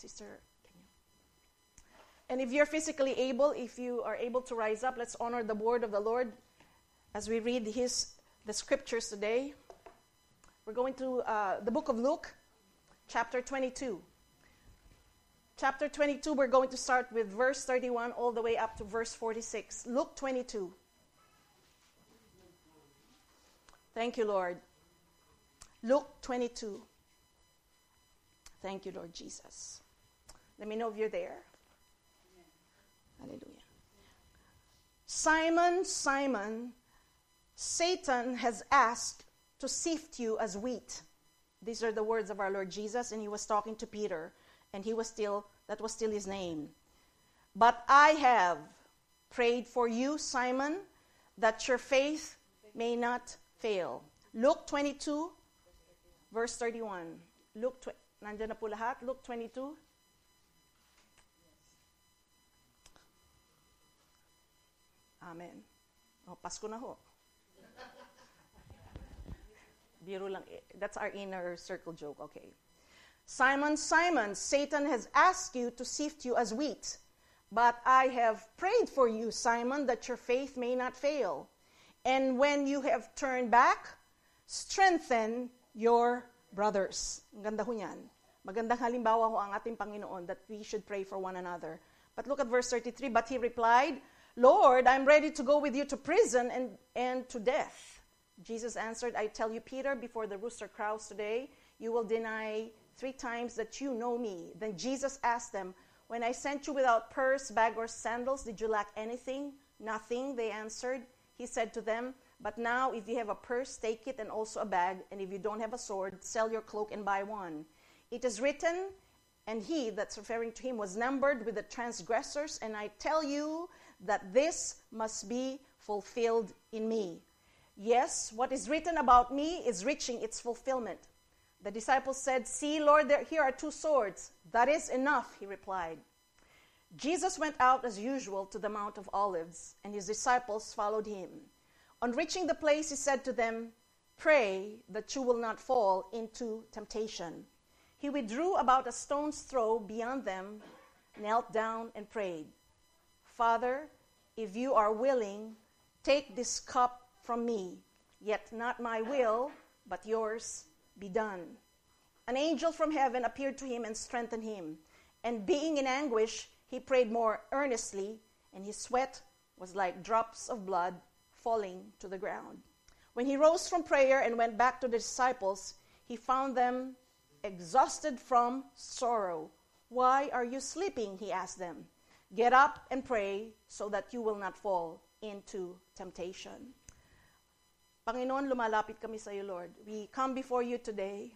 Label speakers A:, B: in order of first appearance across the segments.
A: Sister, can you? And if you're physically able, if you are able to rise up, let's honor the word of the Lord as we read the scriptures today. We're going to the book of Luke, chapter 22. Chapter 22, we're going to start with verse 31 all the way up to verse 46. Luke 22. Thank you, Lord. Luke 22. Thank you, Lord Jesus. Let me know if you're there. Hallelujah. Simon, Simon, Satan has asked to sift you as wheat. These are the words of our Lord Jesus, and he was talking to Peter. And that was still his name. But I have prayed for you, Simon, that your faith may not fail. Luke 22, verse 31. Nandiyan na po lahat? Luke 22. Amen. Oh, Pasko na ho. Biro lang. That's our inner circle joke. Okay. Simon, Simon, Satan has asked you to sift you as wheat. But I have prayed for you, Simon, that your faith may not fail. And when you have turned back, strengthen your brothers. Ang ganda ho niyan. Magandang halimbawa ho ang ating Panginoon that we should pray for one another. But look at verse 33. But he replied, Lord, I'm ready to go with you to prison and to death. Jesus answered, I tell you, Peter, before the rooster crows today, you will deny 3 times that you know me. Then Jesus asked them, when I sent you without purse, bag, or sandals, did you lack anything? Nothing, they answered. He said to them, but now if you have a purse, take it, and also a bag. And if you don't have a sword, sell your cloak and buy one. It is written, and he, that's referring to him, was numbered with the transgressors. And I tell you that this must be fulfilled in me. Yes, what is written about me is reaching its fulfillment. The disciples said, see, Lord, here are 2 swords. That is enough, he replied. Jesus went out as usual to the Mount of Olives, and his disciples followed him. On reaching the place, he said to them, pray that you will not fall into temptation. He withdrew about a stone's throw beyond them, knelt down, and prayed, Father, if you are willing, take this cup from me, yet not my will, but yours be done. An angel from heaven appeared to him and strengthened him. And being in anguish, he prayed more earnestly, and his sweat was like drops of blood falling to the ground. When he rose from prayer and went back to the disciples, he found them exhausted from sorrow. Why are you sleeping? He asked them. Get up and pray so that you will not fall into temptation. Panginoon, lumalapit kami sa iyo, Lord. We come before you today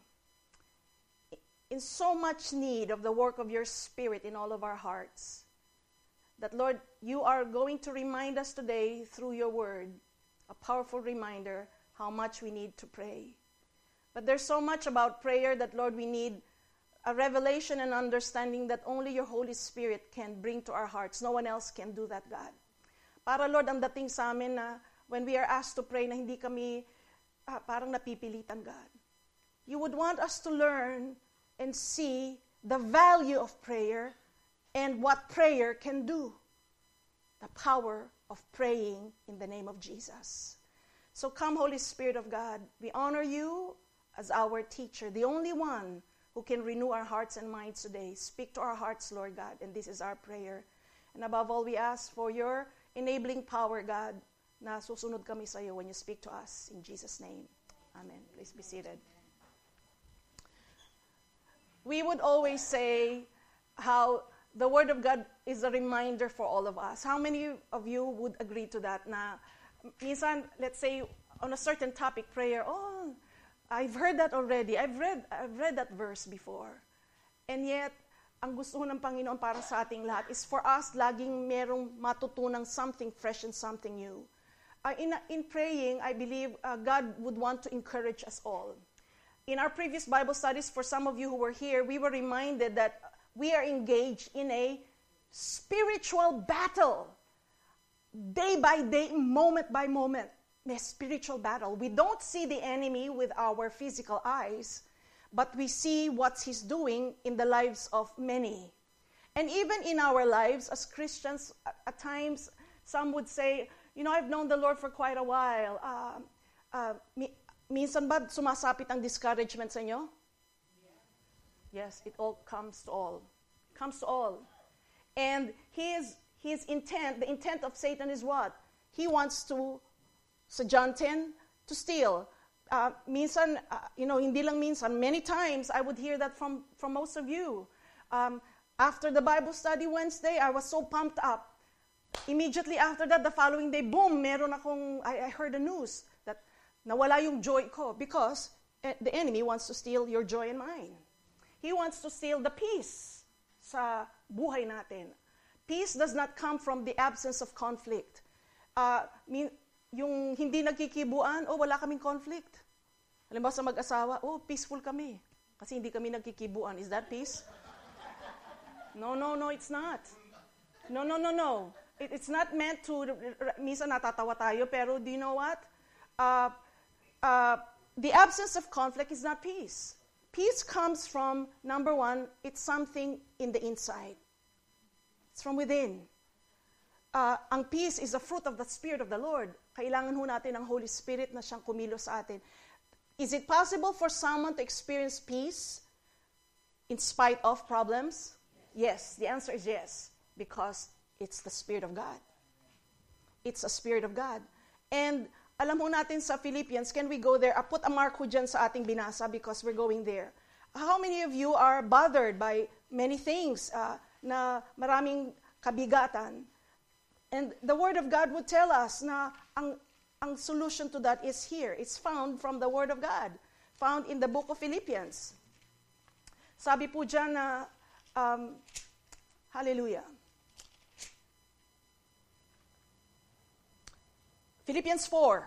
A: in so much need of the work of your Spirit in all of our hearts. That, Lord, you are going to remind us today through your word, a powerful reminder how much we need to pray. But there's so much about prayer that, Lord, we need a revelation and understanding that only your Holy Spirit can bring to our hearts. No one else can do that, God. Para, Lord, ang dating sa amin na when we are asked to pray na hindi kami parang napipilitan, God. You would want us to learn and see the value of prayer and what prayer can do. The power of praying in the name of Jesus. So come, Holy Spirit of God. We honor you as our teacher, the only one who can renew our hearts and minds today. Speak to our hearts, Lord God, and this is our prayer. And above all, we ask for your enabling power, God, na susunod kami sa iyo when you speak to us. In Jesus' name, amen. Please be seated. We would always say how the Word of God is a reminder for all of us. How many of you would agree to that? Na minsan, let's say, on a certain topic, prayer, I've heard that already. I've read that verse before. And yet, ang gusto ng Panginoon para sa ating lahat is for us laging merong matutunang something fresh and something new. In praying, I believe God would want to encourage us all. In our previous Bible studies, for some of you who were here, we were reminded that we are engaged in a spiritual battle. Day by day, moment by moment, a spiritual battle. We don't see the enemy with our physical eyes, but we see what He's doing in the lives of many. And even in our lives as Christians, at times, some would say, I've known the Lord for quite a while. Minsan ba sumasapit ang discouragement sa inyo? Yes, it all comes to all. Comes to all. And his intent, the intent of Satan is what? He wants to, sa John 10, to steal. Minsan, hindi lang minsan, many times I would hear that from most of you. After the Bible study Wednesday, I was so pumped up. Immediately after that, the following day, boom, I heard the news that nawala yung joy ko because the enemy wants to steal your joy and mine. He wants to steal the peace sa buhay natin. Peace does not come from the absence of conflict. Yung hindi nagkikibuan, wala kaming conflict. Alam ba sa mag-asawa, peaceful kami. Kasi hindi kami nagkikibuan. Is that peace? No, it's not. No. It's not meant to, minsan natatawa tayo, pero do you know what? The absence of conflict is not peace. Peace comes from, number one, it's something in the inside. It's from within. Ang peace is a fruit of the Spirit of the Lord. Kailangan ho natin ang Holy Spirit na siyang kumilos sa atin. Is it possible for someone to experience peace in spite of problems? Yes, the answer is yes, because it's the Spirit of God. It's the Spirit of God. And alam ho natin sa Philippians, can we go there? Put a mark ho dyan sa ating binasa because we're going there. How many of you are bothered by many things na maraming kabigatan? And the Word of God would tell us na ang solution to that is here. It's found from the Word of God, found in the book of Philippians. Sabi po dyan na, hallelujah. Philippians 4.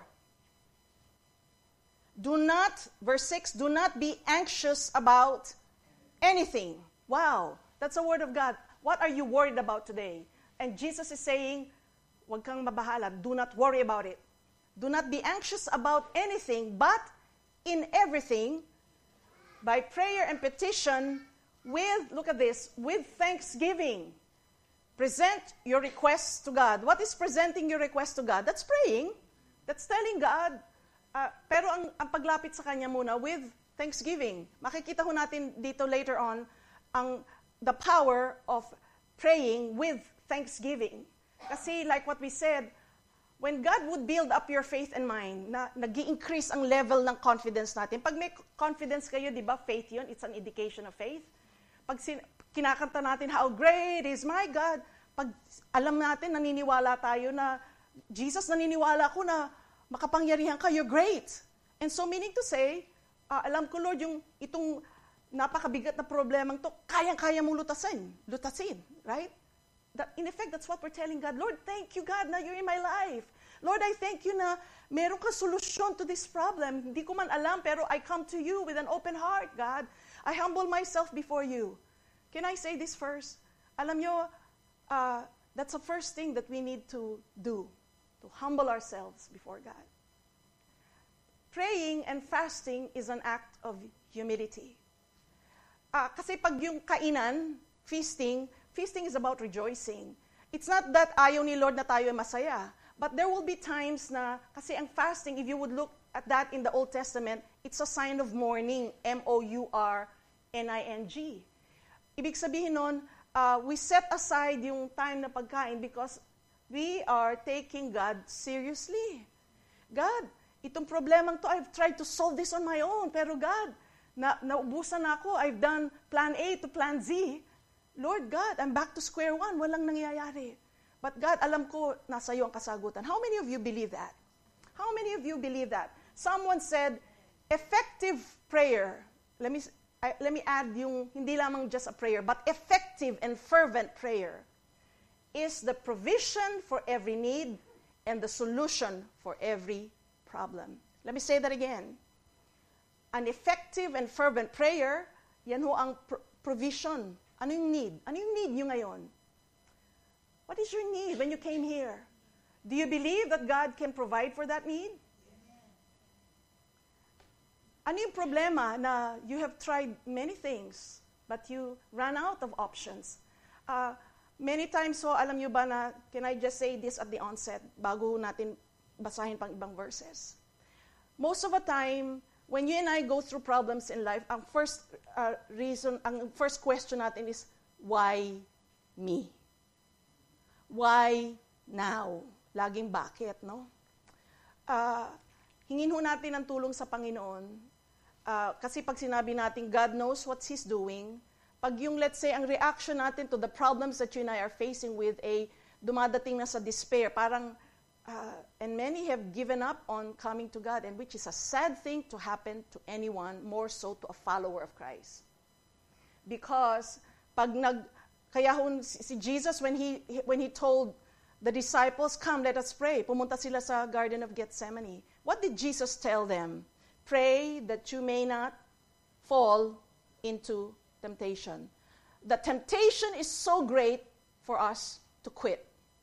A: Verse 6, do not be anxious about anything. Wow, that's a word of God. What are you worried about today? And Jesus is saying, huwag kang mabahala. Do not worry about it. Do not be anxious about anything, but in everything, by prayer and petition, look at this, with thanksgiving. Present your requests to God. What is presenting your request to God? That's praying. That's telling God. Pero ang paglapit sa Kanya muna with thanksgiving. Makikita ho natin dito later on the power of praying with thanksgiving. Kasi like what we said, when God would build up your faith and mind, nag-i-increase ang level ng confidence natin. Pag may confidence kayo, di ba, faith yun, it's an indication of faith. Pag kinakanta natin, how great is my God, pag alam natin, naniniwala tayo na, Jesus, naniniwala ko na makapangyarihan ka, you're great. And so meaning to say, alam ko, Lord, itong napakabigat na problemang to, kayang-kaya mong lutasin, right? In effect, that's what we're telling God. Lord, thank you, God, na you're in my life. Lord, I thank you na meron ka solusyon to this problem. Hindi ko man alam, pero I come to you with an open heart, God. I humble myself before you. Can I say this first? Alam nyo, that's the first thing that we need to do, to humble ourselves before God. Praying and fasting is an act of humility. Kasi pag yung kainan, feasting is about rejoicing. It's not that ayaw ni Lord na tayo ay masaya, but there will be times na, kasi ang fasting, if you would look at that in the Old Testament, it's a sign of mourning, mourning. Ibig sabihin nun, we set aside yung time na pagkain because we are taking God seriously. God, itong problemang to, I've tried to solve this on my own, pero God, naubusan ako, I've done plan A to plan Z. Lord God, I'm back to square one, walang nangyayari. But God, alam ko, nasa iyo ang kasagutan. How many of you believe that? How many of you believe that? Someone said, effective prayer, let me add yung, hindi lamang just a prayer, but effective and fervent prayer is the provision for every need and the solution for every problem. Let me say that again. An effective and fervent prayer, yan ho ang provision. Ano yung need? Ano yung need nyo ngayon? What is your need when you came here? Do you believe that God can provide for that need? Ano yung problema na you have tried many things, but you ran out of options? Many times, so alam nyo ba na, can I just say this at the onset, bago natin basahin pang ibang verses? Most of the time, when you and I go through problems in life, ang first question natin is, why me? Why now? Laging bakit, no? Hingin ho natin ng tulong sa Panginoon. Kasi pag sinabi natin, God knows what He's doing, pag yung, let's say, ang reaction natin to the problems that you and I are facing with, dumadating na sa despair, parang, and many have given up on coming to God, and which is a sad thing to happen to anyone, more so to a follower of Christ. Because, kaya si Jesus, when he told the disciples, come, let us pray, pumunta sila sa Garden of Gethsemane. What did Jesus tell them? Pray that you may not fall into temptation. The temptation is so great for us to quit.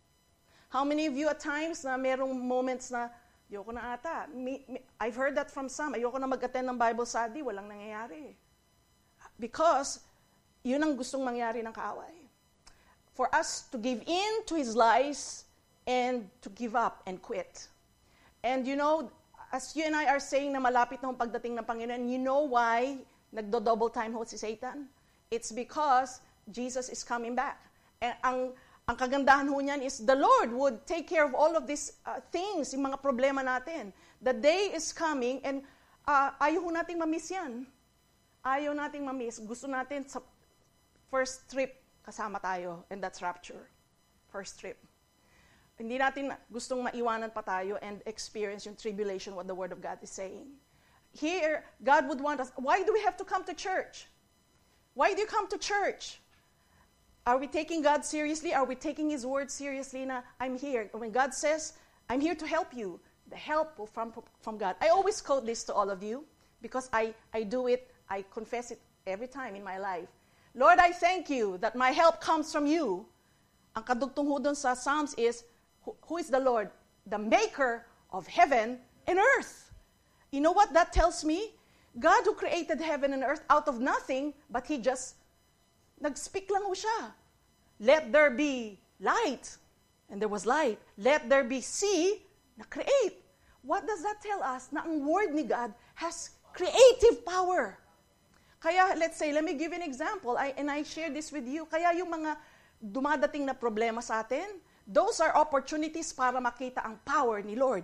A: How many of you at times na merong moments na, ayoko na ata. I've heard that from some. Ayoko na mag-attend ng Bible study, walang nangyayari. Because, yun ang gustong mangyari ng kaaway. For us to give in to his lies and to give up and quit. And you know, as you and I are saying na malapit na ang pagdating ng Panginoon, you know why nagdo-double time ho si Satan? It's because Jesus is coming back. And ang kagandahan ho niyan is the Lord would take care of all of these things, yung mga problema natin. The day is coming and ayaw ho nating mamiss yan. Ayaw nating mamiss. Gusto natin sa first trip kasama tayo, and that's rapture. First trip. Hindi natin gustong maiwanan pa tayo and experience yung tribulation, what the Word of God is saying. Here, God would want us, why do we have to come to church? Why do you come to church? Are we taking God seriously? Are we taking His Word seriously na I'm here? When God says, I'm here to help you, the help will from God. I always quote this to all of you because I do it, I confess it every time in my life. Lord, I thank you that my help comes from you. Ang kadugtong ho dun sa Psalms is, who is the Lord? The maker of heaven and earth. You know what that tells me? God who created heaven and earth out of nothing, but He just, nag-speak lang ho siya. Let there be light. And there was light. Let there be sea, na-create. What does that tell us? Na ang word ni God has creative power. Kaya, let's say, let me give you an example, and I share this with you. Kaya yung mga dumadating na problema sa atin, those are opportunities para makita ang power ni Lord.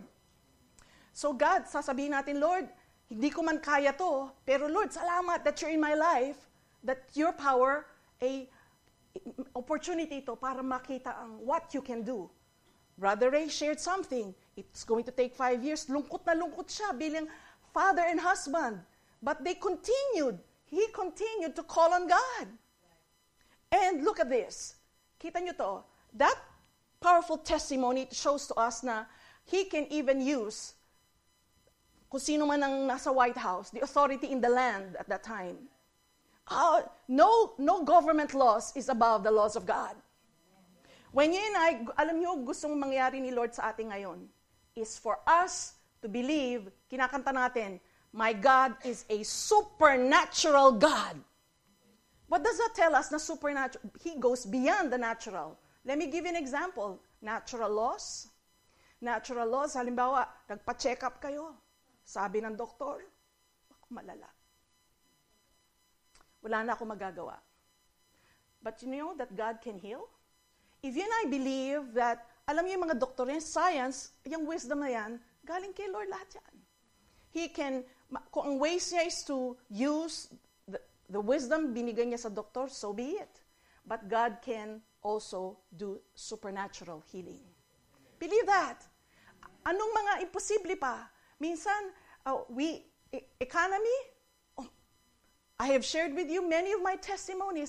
A: So God, sasabihin natin, Lord, hindi ko man kaya to, pero Lord, salamat that you're in my life, that your power, opportunity to para makita ang what you can do. Brother Ray shared something. It's going to take 5 years. Lungkot na lungkot siya bilang father and husband. But they continued. He continued to call on God. And look at this. Kita nyo to. That powerful testimony shows to us na He can even use, kung sino man ang nasa White House, the authority in the land at that time. No government laws is above the laws of God. When you and I, alam nyo, gustong mangyari ni Lord sa atin ngayon, is for us to believe, kinakanta natin, my God is a supernatural God. What does that tell us na supernatural? He goes beyond the natural. Let me give you an example. Natural laws. Natural laws, halimbawa, nagpa-check up kayo. Sabi ng doktor, ako malala. Wala na ako magagawa. But you know that God can heal? If you and I believe that, alam niyo yung mga doktor, yung science, yung wisdom na yan, galing kay Lord lahat yan. He can, kung ang ways niya is to use the wisdom binigay niya sa doktor, so be it. But God can also do supernatural healing. Believe that. Anong mga imposible pa? Minsan, economy, I have shared with you many of my testimonies.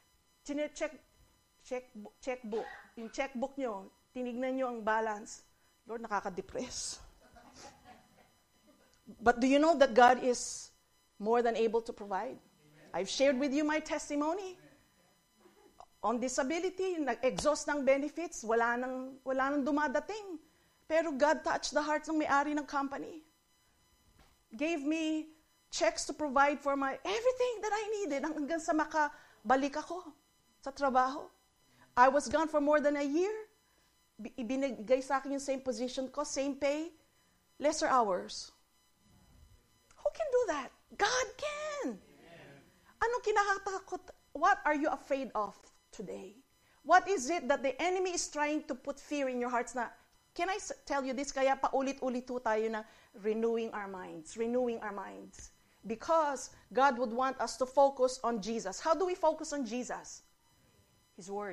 A: Checkbook. Yung checkbook nyo, tinignan nyo ang balance. Lord, nakaka-depress. But do you know that God is more than able to provide? I've shared with you my testimony. On disability, nag-exhaust ng benefits, wala nang dumadating. Pero God touched the hearts ng may-ari ng company. Gave me checks to provide for everything that I needed hanggang sa makabalik ako sa trabaho. I was gone for more than a year. Ibinigay sa akin yung same position ko, same pay, lesser hours. Who can do that? God can. Anong kinakatakot? What are you afraid of today? What is it that the enemy is trying to put fear in your hearts na, can I tell you this? Kaya paulit-ulit po tayo na renewing our minds. Because God would want us to focus on Jesus. How do we focus on Jesus? His Word.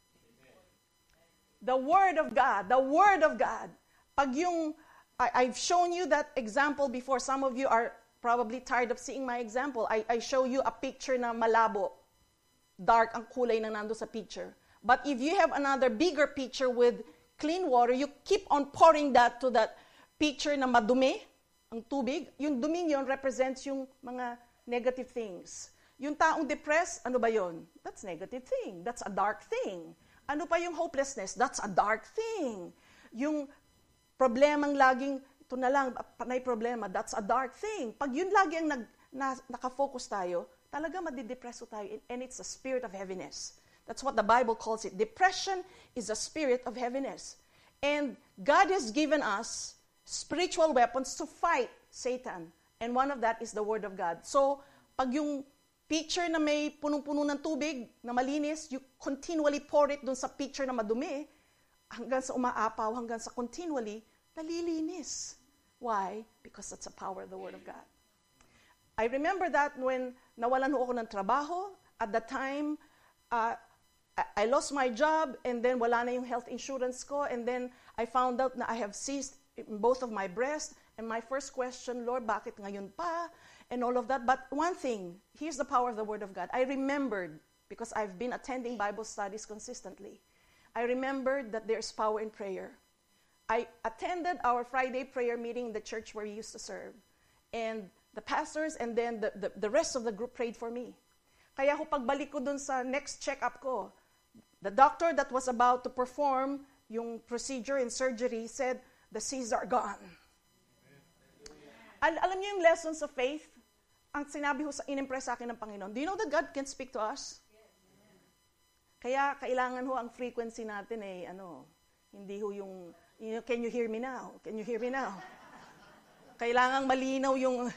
A: The Word of God. The Word of God. Pag I've shown you that example before. Some of you are probably tired of seeing my example. I show you a picture na malabo. Dark ang kulay na nando sa picture. But if you have another bigger picture with clean water, you keep on pouring that to that picture na madumi, ang tubig. Yung duming yun represents yung mga negative things. Yung taong depressed, ano ba yun? That's negative thing. That's a dark thing. Ano pa yung hopelessness? That's a dark thing. Yung problemang laging, ito na lang, panay problema, that's a dark thing. Pag yun lagi ang nakafocus tayo, talaga madidepreso tayo, and it's a spirit of heaviness. That's what the Bible calls it. Depression is a spirit of heaviness. And God has given us spiritual weapons to fight Satan. And one of that is the Word of God. So, pag yung pitcher na may punong-puno ng tubig, na malinis, you continually pour it dun sa pitcher na madumi, hanggang sa umaapaw, hanggang sa continually, nalilinis. Why? Because that's the power of the Word of God. I remember that when nawalan ho ako ng trabaho, at the time, I lost my job, and then wala na yung health insurance ko, and then I found out na I have cysts in both of my breasts, and my first question, Lord, bakit ngayon pa? And all of that. But one thing, here's the power of the Word of God. I remembered, because I've been attending Bible studies consistently, I remembered that there's power in prayer. I attended our Friday prayer meeting in the church where we used to serve. And the pastors and then the rest of the group prayed for me. Kaya ko pagbalik ko dun sa next check-up ko, the doctor that was about to perform yung procedure and surgery said, the cysts are gone. Alam niyo yung lessons of faith? Ang sinabi ko in-impress sa akin ng Panginoon. Do you know that God can speak to us? Kaya kailangan ho ang frequency natin hindi ho yung, can you hear me now? Can you hear me now? Kailangan malinaw yung,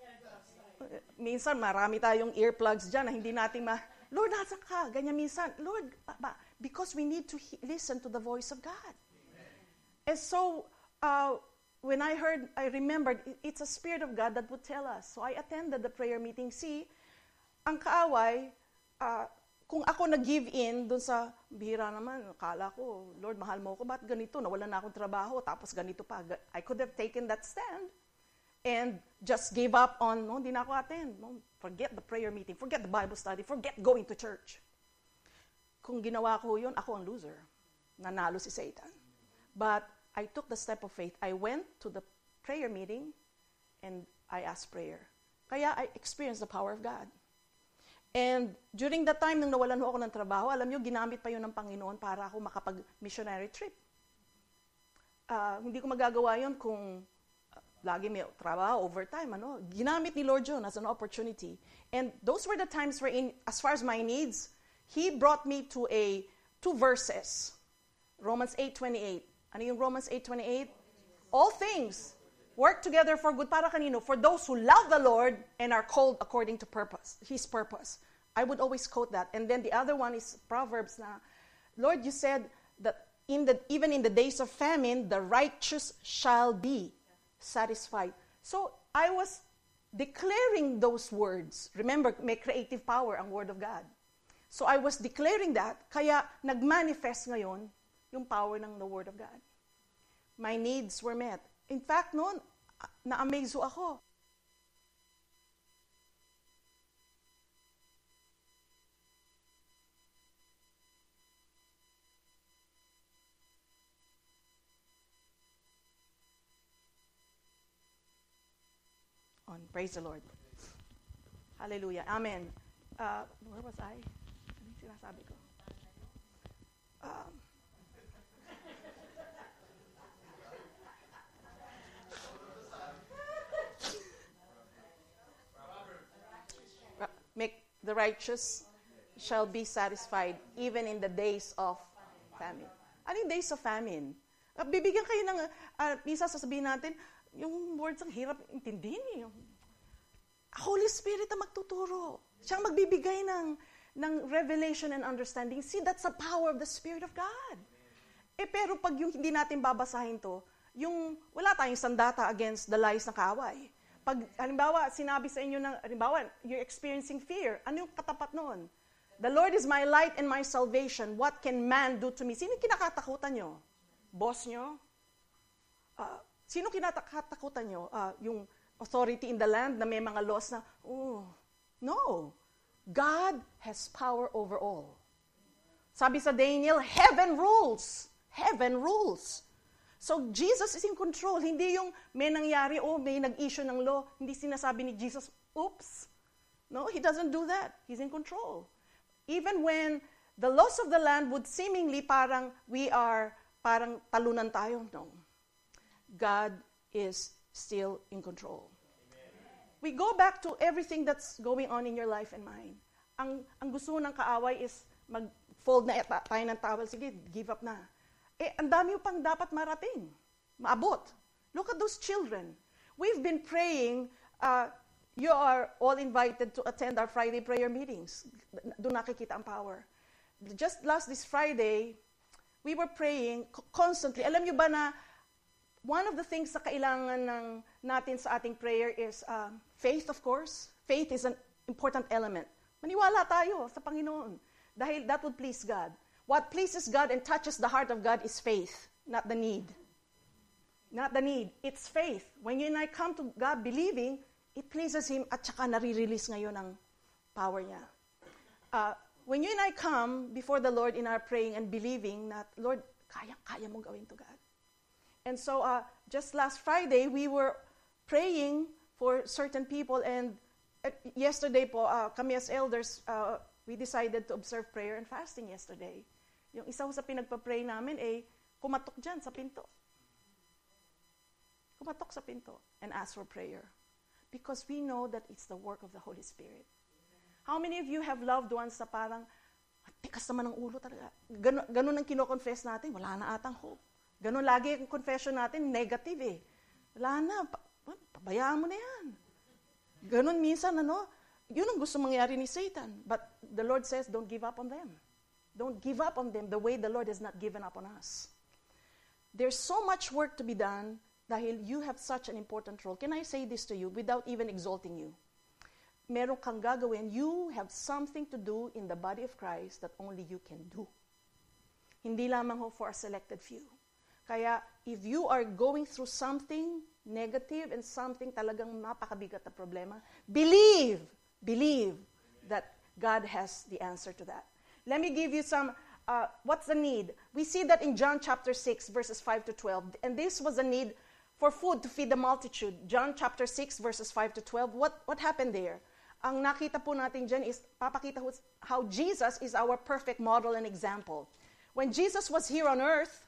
A: minsan marami tayong earplugs dyan na hindi natin Lord, nasan ka? Ganyan minsan. Lord, because we need to listen to the voice of God. And so, when I remembered, it's a Spirit of God that would tell us. So I attended the prayer meeting. See, ang kaaway, kung ako nag-give in dun sa, bihira naman, akala ko, Lord, mahal mo ko, ba't ganito? Nawalan na akong trabaho, tapos ganito pa. I could have taken that stand and just gave up on, hindi na ako attend. Forget the prayer meeting, forget the Bible study, forget going to church. Kung ginawa ko yun, ako ang loser. Nanalo si Satan. But I took the step of faith. I went to the prayer meeting and I asked prayer. Kaya I experienced the power of God. And during that time, nung nawalan ho ako ng trabaho, alam nyo, ginamit pa yun ng Panginoon para ako makapag-missionary trip. Hindi ko magagawa yun kung lagi may trabaho, overtime, Ginamit ni Lord yun as an opportunity. And those were the times wherein, as far as my needs, He brought me to two verses. Romans 8:28. Ano yung Romans 8:28? All things work together for good. Para kanino? For those who love the Lord and are called according to purpose, His purpose. I would always quote that. And then the other one is Proverbs na, Lord, you said that even in the days of famine, the righteous shall be satisfied. So I was declaring those words. Remember, may creative power ang Word of God. So I was declaring that, kaya nagmanifest ngayon yung power ng the Word of God. My needs were met. In fact, noon, na-amaze ako. Praise the Lord. Hallelujah. Amen. Where was I? Ano yung sinasabi ko? the righteous shall be satisfied even in the days of famine. Ano yung days of famine? Bibigyan kayo ng, minsan sasabihin natin, yung words ang hirap intindihin eh. Holy Spirit ang magtuturo. Siya ang magbibigay ng revelation and understanding. See, that's the power of the Spirit of God. Pero pag yung hindi natin babasahin to, yung wala tayong sandata against the lies ng kaaway. Pag, halimbawa, sinabi sa inyo halimbawa, you're experiencing fear, ano yung katapat noon? The Lord is my light and my salvation. What can man do to me? Sino kinakatakutan nyo? Boss nyo? Sino kinakatakutan nyo? Yung authority in the land na may mga laws na, no. God has power over all. Sabi sa Daniel, heaven rules. Heaven rules. So, Jesus is in control. Hindi yung may nangyari, may nag-issue ng law. Hindi sinasabi ni Jesus, oops. No, He doesn't do that. He's in control. Even when the laws of the land would seemingly parang talunan tayo. No. God is still in control. Amen. We go back to everything that's going on in your life and mine. Ang gusto ng kaaway is mag-fold na tayo ng towel. Sige, give up na. Ang dami pang dapat marating, maabot. Look at those children. We've been praying, you are all invited to attend our Friday prayer meetings. Doon nakikita ang power. Just this Friday, we were praying constantly. Alam niyo ba na one of the things na kailangan natin sa ating prayer is faith, of course. Faith is an important element. Maniwala tayo sa Panginoon dahil that would please God. What pleases God and touches the heart of God is faith, not the need. Not the need. It's faith. When you and I come to God believing, it pleases Him at saka nare-release ngayon ang power niya. When you and I come before the Lord in our praying and believing that, Lord, kaya mong gawin to, God. And so, just last Friday, we were praying for certain people and yesterday po, kami as elders, we decided to observe prayer and fasting yesterday. Yung isa sa pinagpa-pray namin kumatok dyan sa pinto. Kumatok sa pinto and ask for prayer. Because we know that it's the work of the Holy Spirit. How many of you have loved ones na parang, tikas naman ng ulo talaga. Ganun ang kino-confess natin, wala na atang hope. Ganun lagi ang confession natin, negative Wala na, pabayaan mo na yan. Ganun minsan, yun ang gusto mangyari ni Satan. But the Lord says, don't give up on them. Don't give up on them the way the Lord has not given up on us. There's so much work to be done dahil you have such an important role. Can I say this to you without even exalting you? Meron kang gagawin. You have something to do in the body of Christ that only you can do. Hindi lamang for a selected few. Kaya if you are going through something negative and something talagang napakabigat na problema, believe that God has the answer to that. Let me give you some, what's the need? We see that in John chapter 6, verses 5 to 12. And this was a need for food to feed the multitude. John chapter 6, verses 5 to 12. What happened there? Ang nakita po natin dyan is, papakita how Jesus is our perfect model and example. When Jesus was here on earth,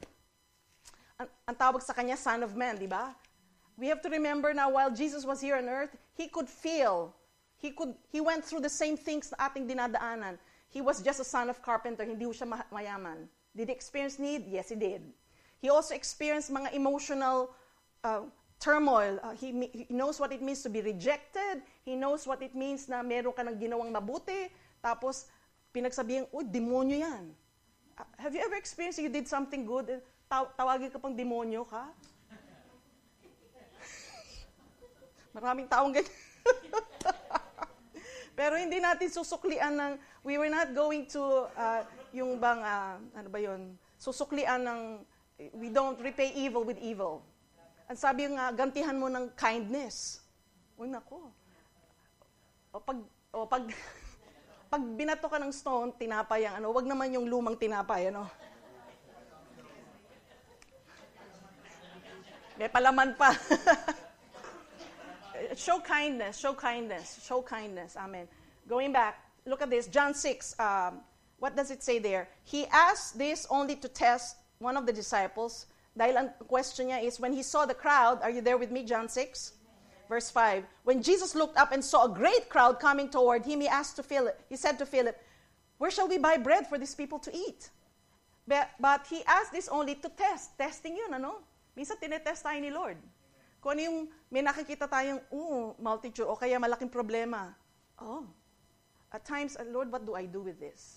A: ang tawag sa kanya, Son of Man, di ba? We have to remember now, while Jesus was here on earth, He could feel, He went through the same things na ating dinadaanan. He was just a son of carpenter, hindi siya mayaman. Did he experience need? Yes, he did. He also experienced mga emotional turmoil. He knows what it means to be rejected. He knows what it means na meron ka ng ginawang mabuti. Tapos, pinagsabihan, demonyo yan. Have you ever experienced you did something good, tawagin ka pang demonyo ka? Maraming taong ganyan. Pero hindi natin susuklian ng, we were not going to, yung bang, susuklian ng, we don't repay evil with evil. Ang sabi nga, gantihan mo ng kindness. Uy, nako. Pag binato ka ng stone, tinapay ang wag naman yung lumang tinapay, May palaman pa. Show kindness. Amen. Going back, look at this. John 6, what does it say there? He asked this only to test one of the disciples. Dahil ang question niya is, when he saw the crowd, are you there with me, John 6? Verse 5, when Jesus looked up and saw a great crowd coming toward him, he said to Philip, where shall we buy bread for these people to eat? But he asked this only to test. Testing yun, ano? Minsan tinetest tayo ni Lord. Kung ano yung may nakikita tayong, multitude, o kaya malaking problema. At times, Lord, what do I do with this?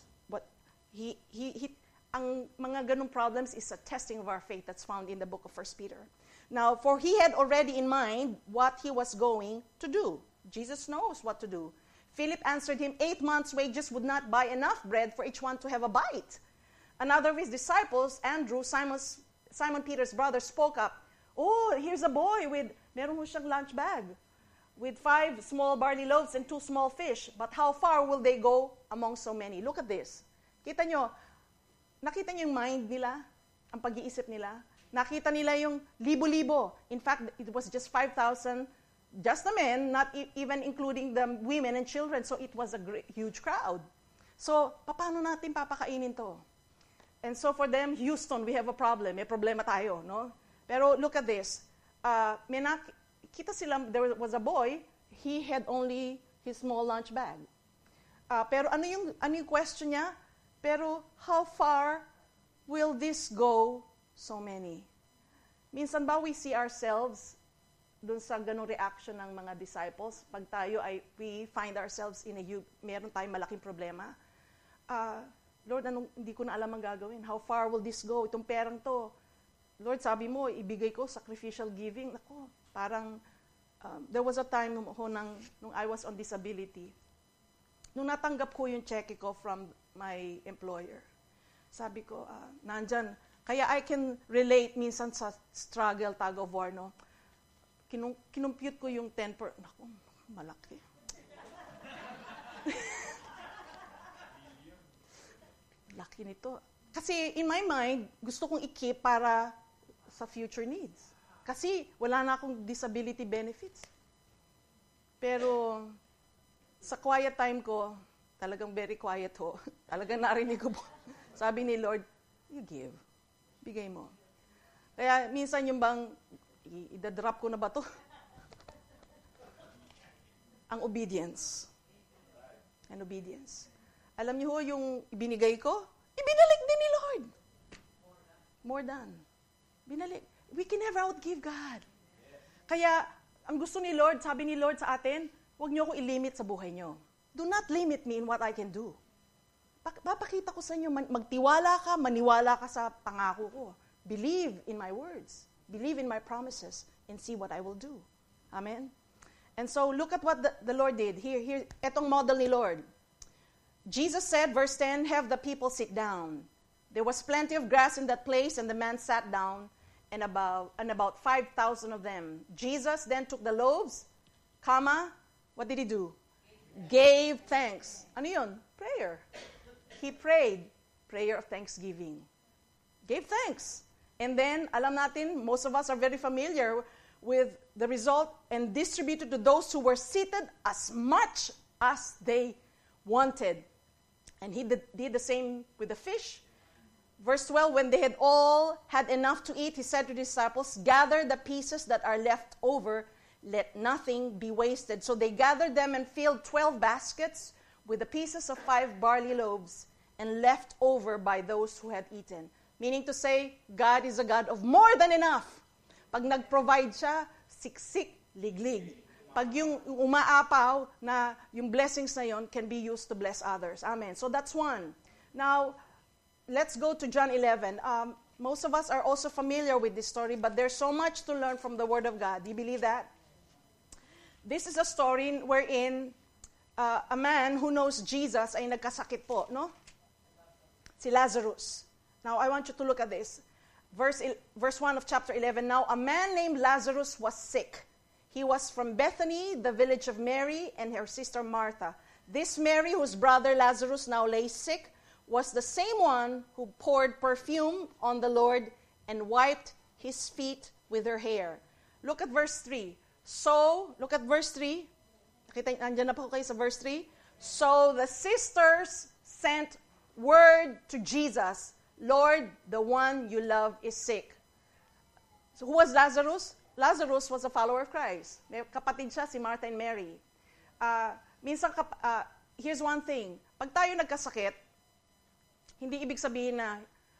A: Ang mga ganung problems is a testing of our faith that's found in the book of 1 Peter. Now, for he had already in mind what he was going to do. Jesus knows what to do. Philip answered him, 8 months' wages would not buy enough bread for each one to have a bite. Another of his disciples, Andrew, Simon Peter's brother, spoke up. Here's a boy meron mo siyang lunch bag with 5 small barley loaves and 2 small fish. But how far will they go among so many? Look at this. Nakita niyo yung mind nila, ang pag-iisip nila. Nakita nila yung libo-libo. In fact, it was just 5,000, just the men, not even including the women and children. So it was a huge crowd. So, paano natin papakainin to? And so for them, Houston, we have a problem. May problema tayo, no? Pero look at this. Kita sila, there was a boy, he had only his small lunch bag. Pero ano yung question niya? Pero how far will this go so many? Minsan ba we see ourselves dun sa ganong reaction ng mga disciples? Pag tayo we find ourselves meron tayong malaking problema. Lord, hindi ko na alam ang gagawin. How far will this go? Itong perang to. Lord, sabi mo, ibigay ko sacrificial giving. Ako, parang, there was a time nung I was on disability. Nung natanggap ko yung check ko from my employer, sabi ko, nandyan. Kaya I can relate minsan sa struggle, tug of war, no? Kinumpute ko yung 10%. Naku, malaki. Laki nito. Kasi in my mind, gusto kong i-keep para sa future needs. Kasi wala na akong disability benefits. Pero sa quiet time ko, talagang very quiet ho. Talagang narinig ko po. Sabi ni Lord, you give. Bigay mo. Kaya minsan yung bang, idadrop ko na ba to? Ang obedience. An obedience. Alam niyo ho, yung ibinigay ko, ibinalik din ni Lord. More than. Binalik. We can never outgive God. Kaya, ang gusto ni Lord, sabi ni Lord sa atin, huwag niyo akong ilimit sa buhay niyo. Do not limit me in what I can do. Papakita ko sa inyo, magtiwala ka, maniwala ka sa pangako ko. Believe in my words. Believe in my promises and see what I will do. Amen? And so, look at what the Lord did. Here, etong model ni Lord. Jesus said, verse 10, have the people sit down. There was plenty of grass in that place, and the man sat down, and about 5,000 of them. Jesus then took the loaves, what did he do? Gave thanks. Ano yun? Prayer. He prayed, prayer of thanksgiving. Gave thanks. And then, alam natin, most of us are very familiar with the result, and distributed to those who were seated as much as they wanted. And he did the same with the fish. Verse 12, when they had all had enough to eat, he said to the disciples, gather the pieces that are left over, let nothing be wasted. So they gathered them and filled 12 baskets with the pieces of 5 barley loaves and left over by those who had eaten. Meaning to say, God is a God of more than enough. Pag nag-provide siya, siksik, liglig. Pag yung umaapaw na yung blessings na yon can be used to bless others. Amen. So that's one. Now, let's go to John 11. Most of us are also familiar with this story, but there's so much to learn from the Word of God. Do you believe that? This is a story wherein a man who knows Jesus ay nagkasakit po, no? Si Lazarus. Now, I want you to look at this. Verse 1 of chapter 11. Now, a man named Lazarus was sick. He was from Bethany, the village of Mary and her sister Martha. This Mary, whose brother Lazarus now lay sick, was the same one who poured perfume on the Lord and wiped his feet with her hair. Look at verse 3. So, look at verse 3. Nakita, andyan na po kayo sa verse 3. So the sisters sent word to Jesus, Lord, the one you love is sick. So who was Lazarus? Lazarus was a follower of Christ. May kapatid siya, si Martha and Mary. Here's one thing. Pag tayo nagkasakit, hindi ibig sabihin na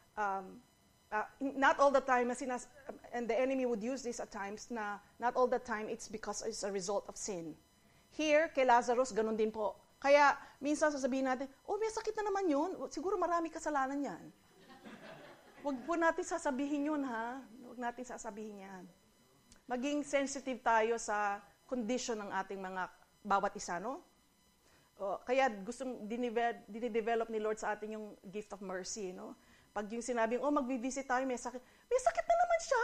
A: not all the time, and the enemy would use this at times, na not all the time it's because it's a result of sin. Here, kay Lazarus, ganun din po. Kaya, minsan sasabihin natin, may sakit na naman yun. Siguro marami kasalanan yan. Huwag po natin sasabihin yun, ha? Huwag natin sasabihin yan. Maging sensitive tayo sa condition ng ating mga bawat isa, no? Kaya gustong dinidevelop ni Lord sa atin yung gift of mercy, no? Pag yung sinabing, magbivisit tayo, may sakit na naman siya.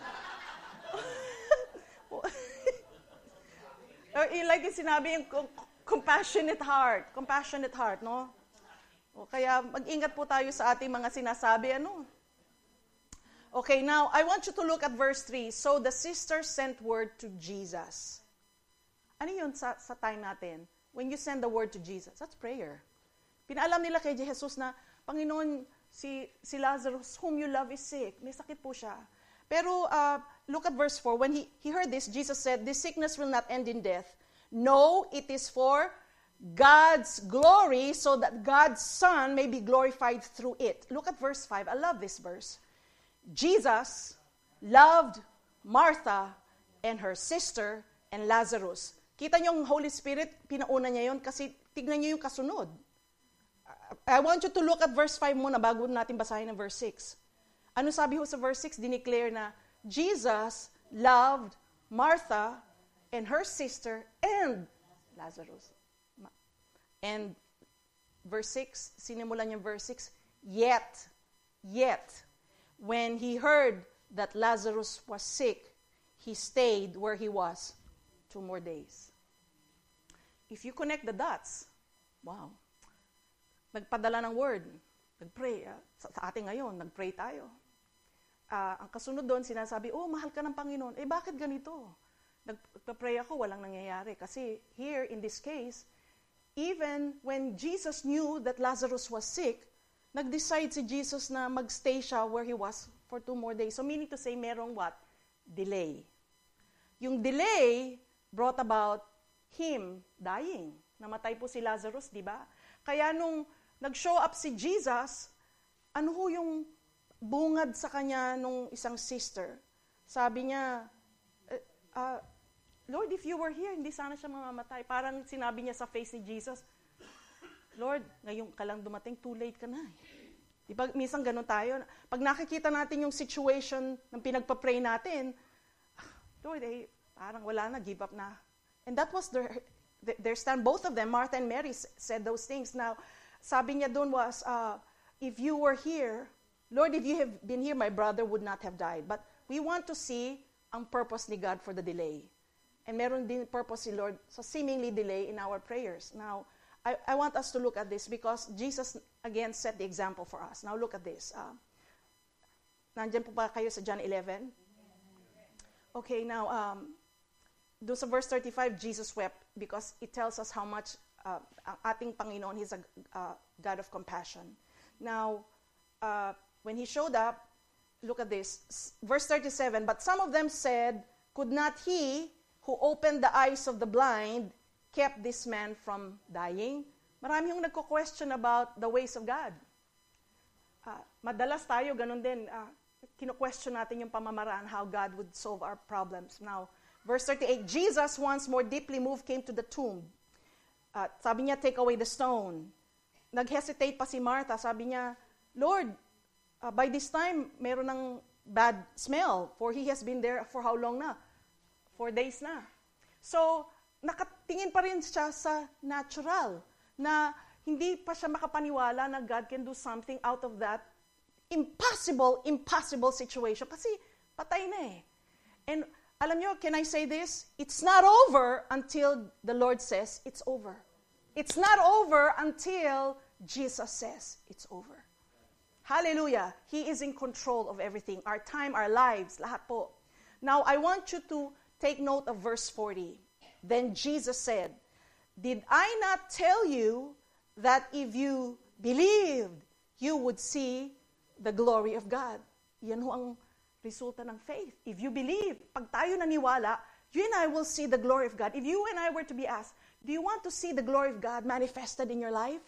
A: Or like yung sinabi yung compassionate heart, no? Kaya mag-ingat po tayo sa ating mga sinasabi, ano? Okay, now, I want you to look at verse 3. So the sisters sent word to Jesus. Ano yun sa time natin? When you send the word to Jesus, that's prayer. Pinaalam nila kay Jesus na, Panginoon, si Lazarus, whom you love, is sick. May sakit po siya. Pero look at verse 4. When he heard this, Jesus said, this sickness will not end in death. No, it is for God's glory, so that God's Son may be glorified through it. Look at verse 5. I love this verse. Jesus loved Martha and her sister and Lazarus. Kita niyo yung Holy Spirit, pinauna niya yon kasi tignan niyo yung kasunod. I want you to look at verse 5 muna bago natin basahin ang verse 6. Ano sabi ho sa verse 6? Dineclare na Jesus loved Martha and her sister and Lazarus. And verse 6, sinimulan niya verse 6, Yet, when he heard that Lazarus was sick, he stayed where he was 2 more days. If you connect the dots, wow. Nagpadala ng word, nagpray. Sa atin ngayon, nagpray tayo. Ang kasunod doon, sinasabi, mahal ka ng Panginoon. Bakit ganito? Nagpa-pray ako, walang nangyayari. Kasi here, in this case, even when Jesus knew that Lazarus was sick, nag-decide si Jesus na mag-stay siya where he was for 2 more days. So meaning to say, merong what? Delay. Yung delay brought about him dying. Namatay po si Lazarus, di ba? Kaya nung nag-show up si Jesus, ano ho yung bungad sa kanya nung isang sister? Sabi niya, Lord, if you were here, hindi sana siya mamamatay. Parang sinabi niya sa face ni Jesus, Lord, ngayon ka lang dumating, too late ka na. Diba, minsan ganun tayo. Pag nakikita natin yung situation ng pinagpa-pray natin, Lord, parang wala na, give up na. And that was their stand. Both of them, Martha and Mary, said those things. Now, sabi niya doon was, if you were here, Lord, if you have been here, my brother would not have died. But we want to see ang purpose ni God for the delay. And meron din purpose si Lord sa seemingly delay in our prayers. Now, I want us to look at this because Jesus, again, set the example for us. Now, look at this. Nandyan po ba kayo sa John 11? Okay, now, doon sa verse 35, Jesus wept because it tells us how much ang ating Panginoon, He's a God of compassion. Now, when He showed up, look at this. Verse 37, but some of them said, could not He who opened the eyes of the blind kept this man from dying? Marami yung nagko-question about the ways of God. Madalas tayo, ganun din, kino-question natin yung pamamaraan, how God would solve our problems. Now, verse 38, Jesus, once more deeply moved, came to the tomb. Sabi niya, take away the stone. Nag-hesitate pa si Martha. Sabi niya, Lord, by this time, meron ng bad smell, for he has been there for how long na? 4 days na. So, nakatingin pa rin siya sa natural, na hindi pa siya makapaniwala na God can do something out of that impossible situation. Kasi patay na eh. And alam nyo, can I say this? It's not over until the Lord says it's over. It's not over until Jesus says it's over. Hallelujah. He is in control of everything. Our time, our lives, lahat po. Now, I want you to take note of verse 40. Then Jesus said, did I not tell you that if you believed, you would see the glory of God? Yan ho ang resulta ng faith. If you believe, pag tayo naniwala, you and I will see the glory of God. If you and I were to be asked, do you want to see the glory of God manifested in your life?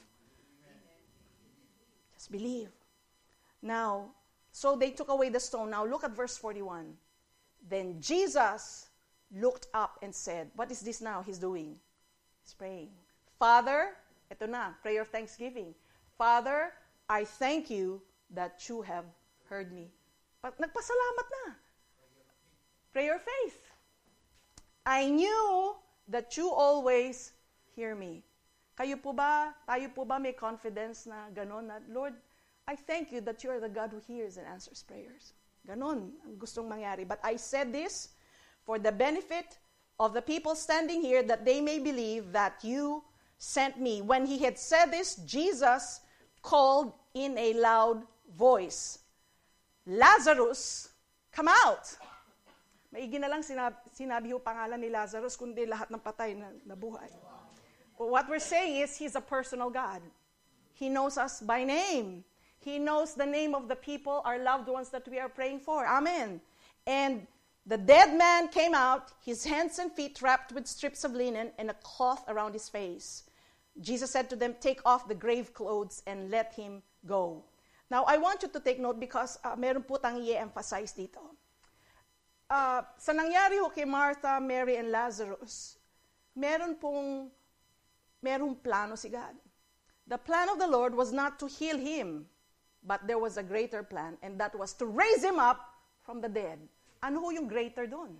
A: Just believe. Now, so they took away the stone. Now look at verse 41. Then Jesus looked up and said, what is this now he's doing? He's praying. Father, ito na, prayer of thanksgiving. Father, I thank you that you have heard me. Nagpasalamat na. Prayer of faith. I knew that you always hear me. Tayo po ba may confidence na gano'n na, Lord, I thank you that you are the God who hears and answers prayers. Ganon ang gustong mangyari. But I said this for the benefit of the people standing here, that they may believe that you sent me. When he had said this, Jesus called in a loud voice, Lazarus, come out. Maigi na lang sinabi ho pangalan ni Lazarus, kundi lahat ng patay na nabuhay. But what we're saying is, he's a personal God. He knows us by name. He knows the name of the people, our loved ones that we are praying for. Amen. And the dead man came out, his hands and feet wrapped with strips of linen and a cloth around his face. Jesus said to them, take off the grave clothes and let him go. Now, I want you to take note because meron po tayong i-emphasize dito. Sa nangyari ho kay Martha, Mary, and Lazarus, merong plano si God. The plan of the Lord was not to heal him, but there was a greater plan, and that was to raise him up from the dead. Ano ho yung greater doon?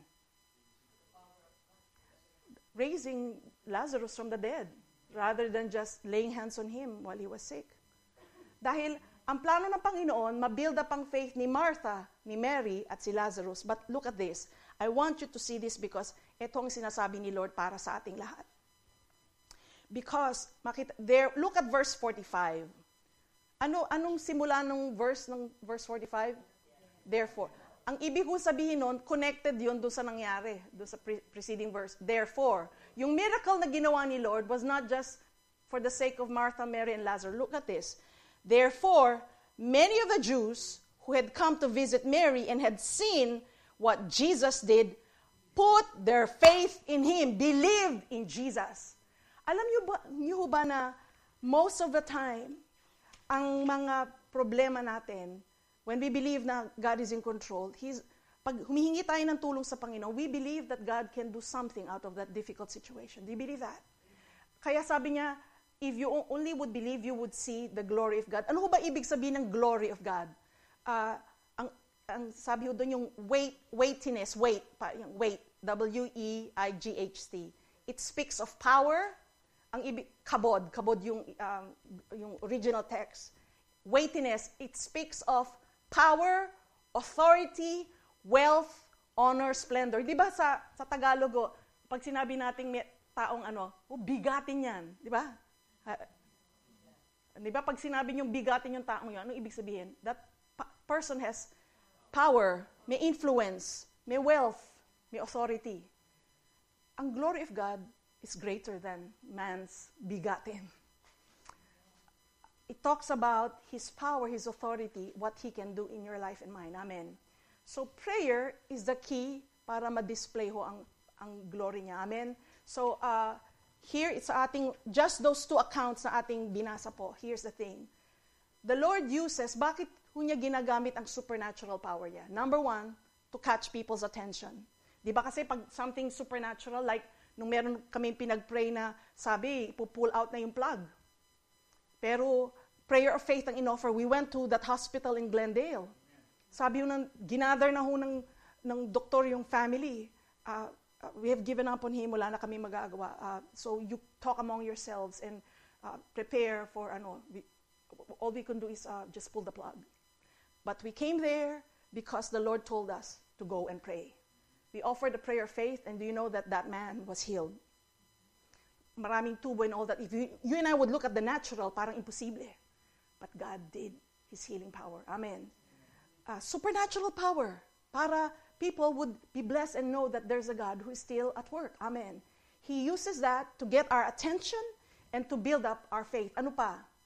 A: Raising Lazarus from the dead, rather than just laying hands on him while he was sick. Dahil ang plano ng Panginoon, mabuild up ang faith ni Martha, ni Mary, at si Lazarus. But look at this. I want you to see this because ito ang sinasabi ni Lord para sa ating lahat. Because, look at verse 45. Anong simula ng verse 45? Therefore. Ang ibig ko sabihin nun, connected yun doon sa nangyari, doon sa preceding verse. Therefore, yung miracle na ginawa ni Lord was not just for the sake of Martha, Mary, and Lazarus. Look at this. Therefore, many of the Jews who had come to visit Mary and had seen what Jesus did, put their faith in Him, believed in Jesus. Alam niyo ba na most of the time, ang mga problema natin, when we believe na God is in control, pag humihingi tayo ng tulong sa Panginoon, we believe that God can do something out of that difficult situation. Do you believe that? Kaya sabi niya, if you only would believe, you would see the glory of God. Ano ba ibig sabihin ng glory of God? Ang sabi ho doon yung weightiness, yung weight, W-E-I-G-H-T. It speaks of power. Ang ibig, kabod yung original text. Weightiness, it speaks of power, authority, wealth, honor, splendor. Di ba sa Tagalog, pag sinabi nating may taong bigatin yan. Di ba? Di ba pag sinabi niyong bigatin yung taong yun, anong ibig sabihin? That person has power, may influence, may wealth, may authority. Ang glory of God is greater than man's bigatin. It talks about His power, His authority, what He can do in your life and mine. Amen. So prayer is the key para ma-display ho ang glory niya. Amen. So here it's just those two accounts na ating binasa po. Here's the thing. The Lord uses, bakit ho niya ginagamit ang supernatural power niya? Number one, to catch people's attention. Di ba kasi pag something supernatural, like nung meron kami pinag-pray na sabi, pull out na yung plug. Pero prayer of faith ang in-offer. We went to that hospital in Glendale. Sabi yung ginather na ho ng doktor yung family. We have given up on him, wala na kami magagawa. So you talk among yourselves and prepare for all we can do is just pull the plug. But we came there because the Lord told us to go and pray. We offered a prayer of faith, and do you know that man was healed? Maraming tubo and all that. If you and I would look at the natural, parang imposible. But God did His healing power. Amen. Supernatural power para people would be blessed and know that there's a God who is still at work. Amen. He uses that to get our attention and to build up our faith. Ano pa?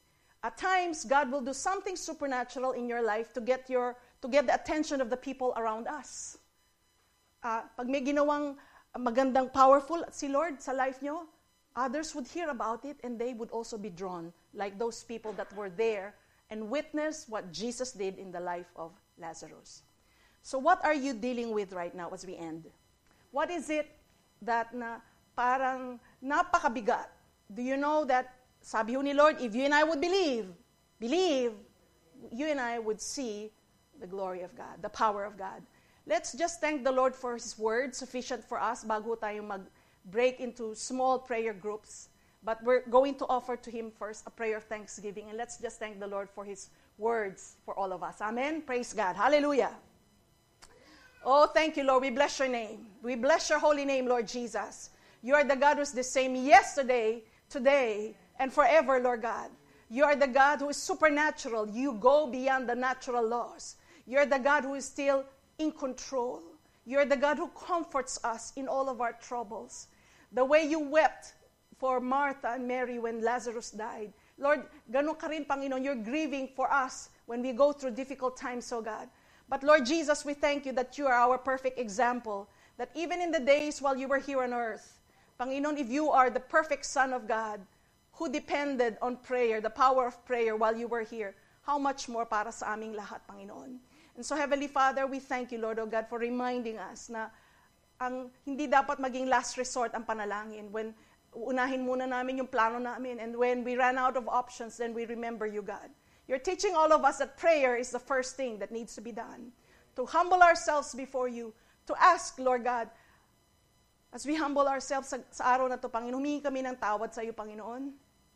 A: At times, God will do something supernatural in your life to get the attention of the people around us. Pag may ginawang magandang powerful si Lord sa life nyo, others would hear about it and they would also be drawn like those people that were there and witness what Jesus did in the life of Lazarus. So what are you dealing with right now as we end? What is it that na parang napakabigat? Do you know that, sabi ni Lord, if you and I would believe, you and I would see the glory of God, the power of God. Let's just thank the Lord for His word, sufficient for us, bago tayo mag-break into small prayer groups. But we're going to offer to Him first a prayer of thanksgiving, and let's just thank the Lord for His words for all of us. Amen? Praise God. Hallelujah. Oh, thank you, Lord. We bless your name. We bless your holy name, Lord Jesus. You are the God who's the same yesterday, today, and forever, Lord God. You are the God who is supernatural. You go beyond the natural laws. You're the God who is still in control. You're the God who comforts us in all of our troubles. The way you wept for Martha and Mary when Lazarus died. Lord, ganun ka rin, Panginoon. You're grieving for us when we go through difficult times, oh God. But Lord Jesus, we thank you that you are our perfect example. That even in the days while you were here on earth, Panginoon, if you are the perfect Son of God, who depended on prayer, the power of prayer while you were here, how much more para sa aming lahat, Panginoon. And so, Heavenly Father, we thank you, Lord, oh God, for reminding us na ang hindi dapat maging last resort ang panalangin. When unahin muna namin yung plano namin, and when we ran out of options, then we remember you, God. You're teaching all of us that prayer is the first thing that needs to be done. To humble ourselves before you, to ask, Lord God, as we humble ourselves sa araw na to, Panginoon, humingi kami ng tawad sa iyo, Panginoon.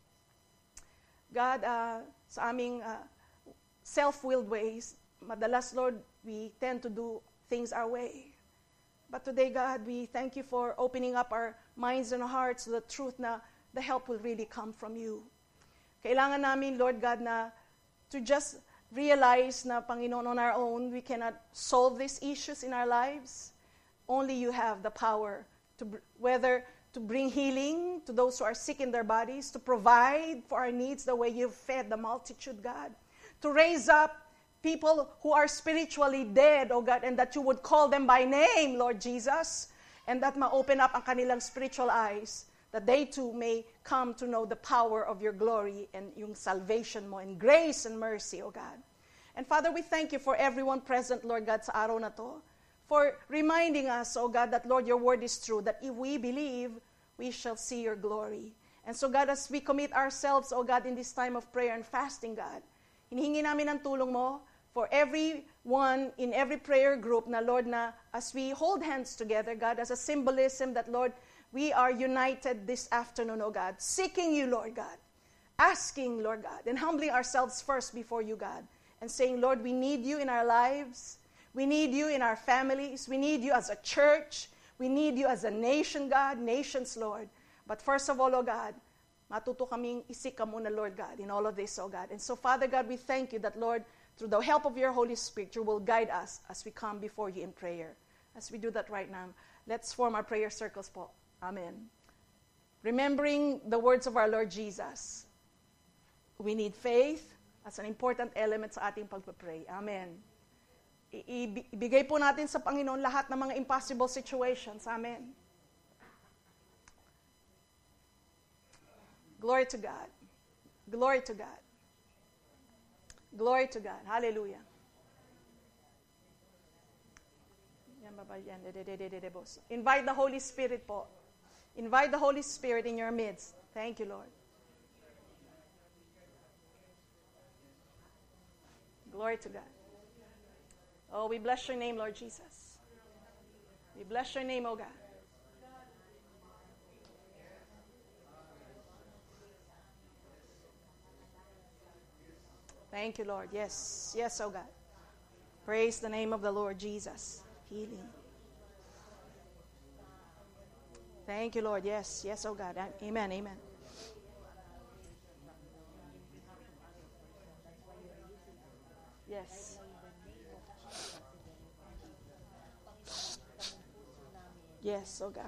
A: God, sa aming self-willed ways, madalas, Lord, we tend to do things our way. But today, God, we thank you for opening up our minds and hearts to the truth na the help will really come from you. Kailangan namin, Lord God, na to just realize na, Panginoon, on our own, we cannot solve these issues in our lives. Only you have the power to, whether to bring healing to those who are sick in their bodies, to provide for our needs the way you've fed the multitude, God, to raise up people who are spiritually dead, oh God, and that you would call them by name, Lord Jesus, and that ma-open up ang kanilang spiritual eyes, that they too may come to know the power of your glory and yung salvation mo and grace and mercy, oh God. And Father, we thank you for everyone present, Lord God, sa araw na to, for reminding us, oh God, that, Lord, your word is true, that if we believe, we shall see your glory. And so, God, as we commit ourselves, oh God, in this time of prayer and fasting, God, hinihingi namin ang tulong mo for everyone in every prayer group na, Lord, na as we hold hands together, God, as a symbolism that, Lord, we are united this afternoon, oh God, seeking you, Lord God, asking, Lord God, and humbling ourselves first before you, God, and saying, Lord, we need you in our lives. We need you in our families. We need you as a church. We need you as a nation, God, nations, Lord. But first of all, oh God, matuto kaming isik ka muna, Lord God, in all of this, oh God. And so, Father God, we thank you that, Lord, through the help of your Holy Spirit, you will guide us as we come before you in prayer. As we do that right now, let's form our prayer circles po. Amen. Remembering the words of our Lord Jesus, we need faith as an important element sa ating pagpapray. Amen. Ibigay po natin sa Panginoon lahat ng mga impossible situations. Amen. Glory to God. Glory to God. Glory to God. Hallelujah. Invite the Holy Spirit po. Invite the Holy Spirit in your midst. Thank you, Lord. Glory to God. Oh, we bless your name, Lord Jesus. We bless your name, oh God. Thank you, Lord. Yes. Yes, oh God. Praise the name of the Lord Jesus. Healing. Thank you, Lord. Yes. Yes, oh God. Amen. Amen. Yes. Yes, oh God.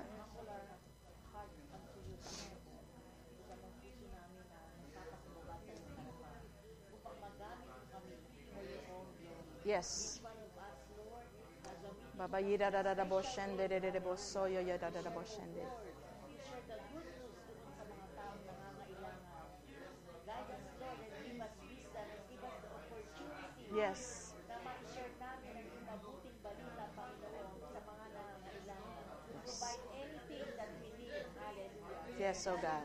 A: Yes. Baba yida da da da bo shende de de bo so yo ya da da bo shende. Yes. Yes, oh God.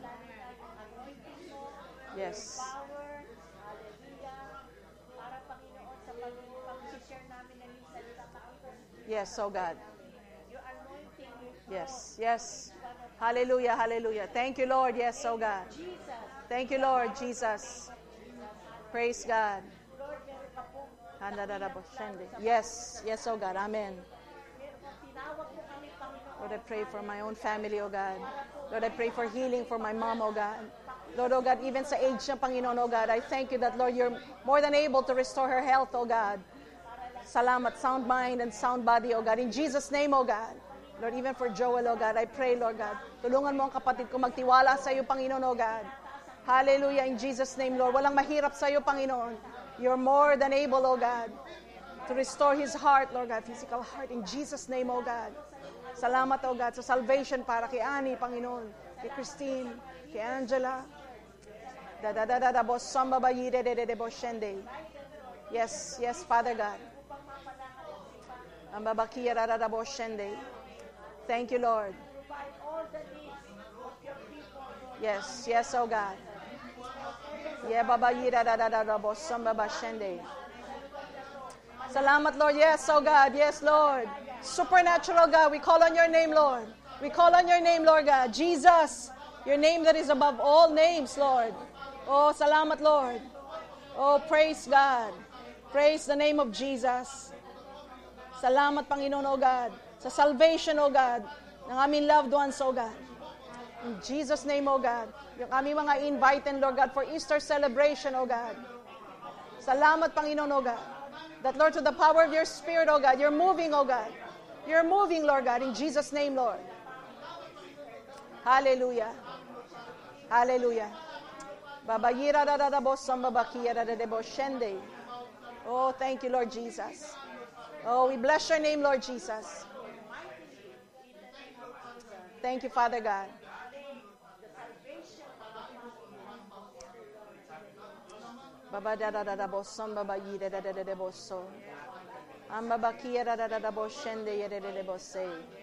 A: Yes. Yes, oh God. Yes, yes. Hallelujah, hallelujah. Thank you, Lord. Yes, oh God. Thank you, Lord Jesus. Praise God. Yes, yes, oh God. Amen. Lord, I pray for my own family, oh God. Lord, I pray for healing for my mom, oh God. Lord, oh God, even sa age niya, Panginoon, oh God, I thank you that, Lord, you're more than able to restore her health, oh God. Salamat, sound mind and sound body, oh God. In Jesus' name, oh God. Lord, even for Joel, oh God, I pray, Lord God, tulungan mo ang kapatid ko magtiwala sa iyo, Panginoon, oh God. Hallelujah, in Jesus' name, Lord. Walang mahirap sa iyo, Panginoon. You're more than able, oh God, to restore his heart, Lord God, physical heart. In Jesus' name, oh God. Salamat, oh God, sa salvation para kay Annie, Panginoon, kay Christine, kay Angela. Yes, yes, Father God. Thank you, Lord. Yes, yes, oh God. Salamat, Lord. Yes, oh God. Yes, Lord. Supernatural God, we call on your name, Lord. We call on your name, Lord God. Jesus, your name that is above all names, Lord. Oh, salamat, Lord. Oh, praise God. Praise the name of Jesus. Salamat, Panginoon, oh God, sa salvation, oh God, ng aming loved ones, oh God. In Jesus' name, oh God. Yung aming mga invited, Lord God, for Easter celebration, oh God. Salamat, Panginoon, oh God. That, Lord, to the power of your Spirit, oh God, you're moving, oh God. You're moving, Lord God, in Jesus' name, Lord. Hallelujah. Hallelujah. Babayira da da da bosam babakia da da de boshende. Oh, thank you, Lord Jesus. Oh, we bless your name, Lord Jesus. Thank you, Father God. Baba da da da da bosam babayira da da da de boso. Amba bakia da da da boshende ye da da de bose.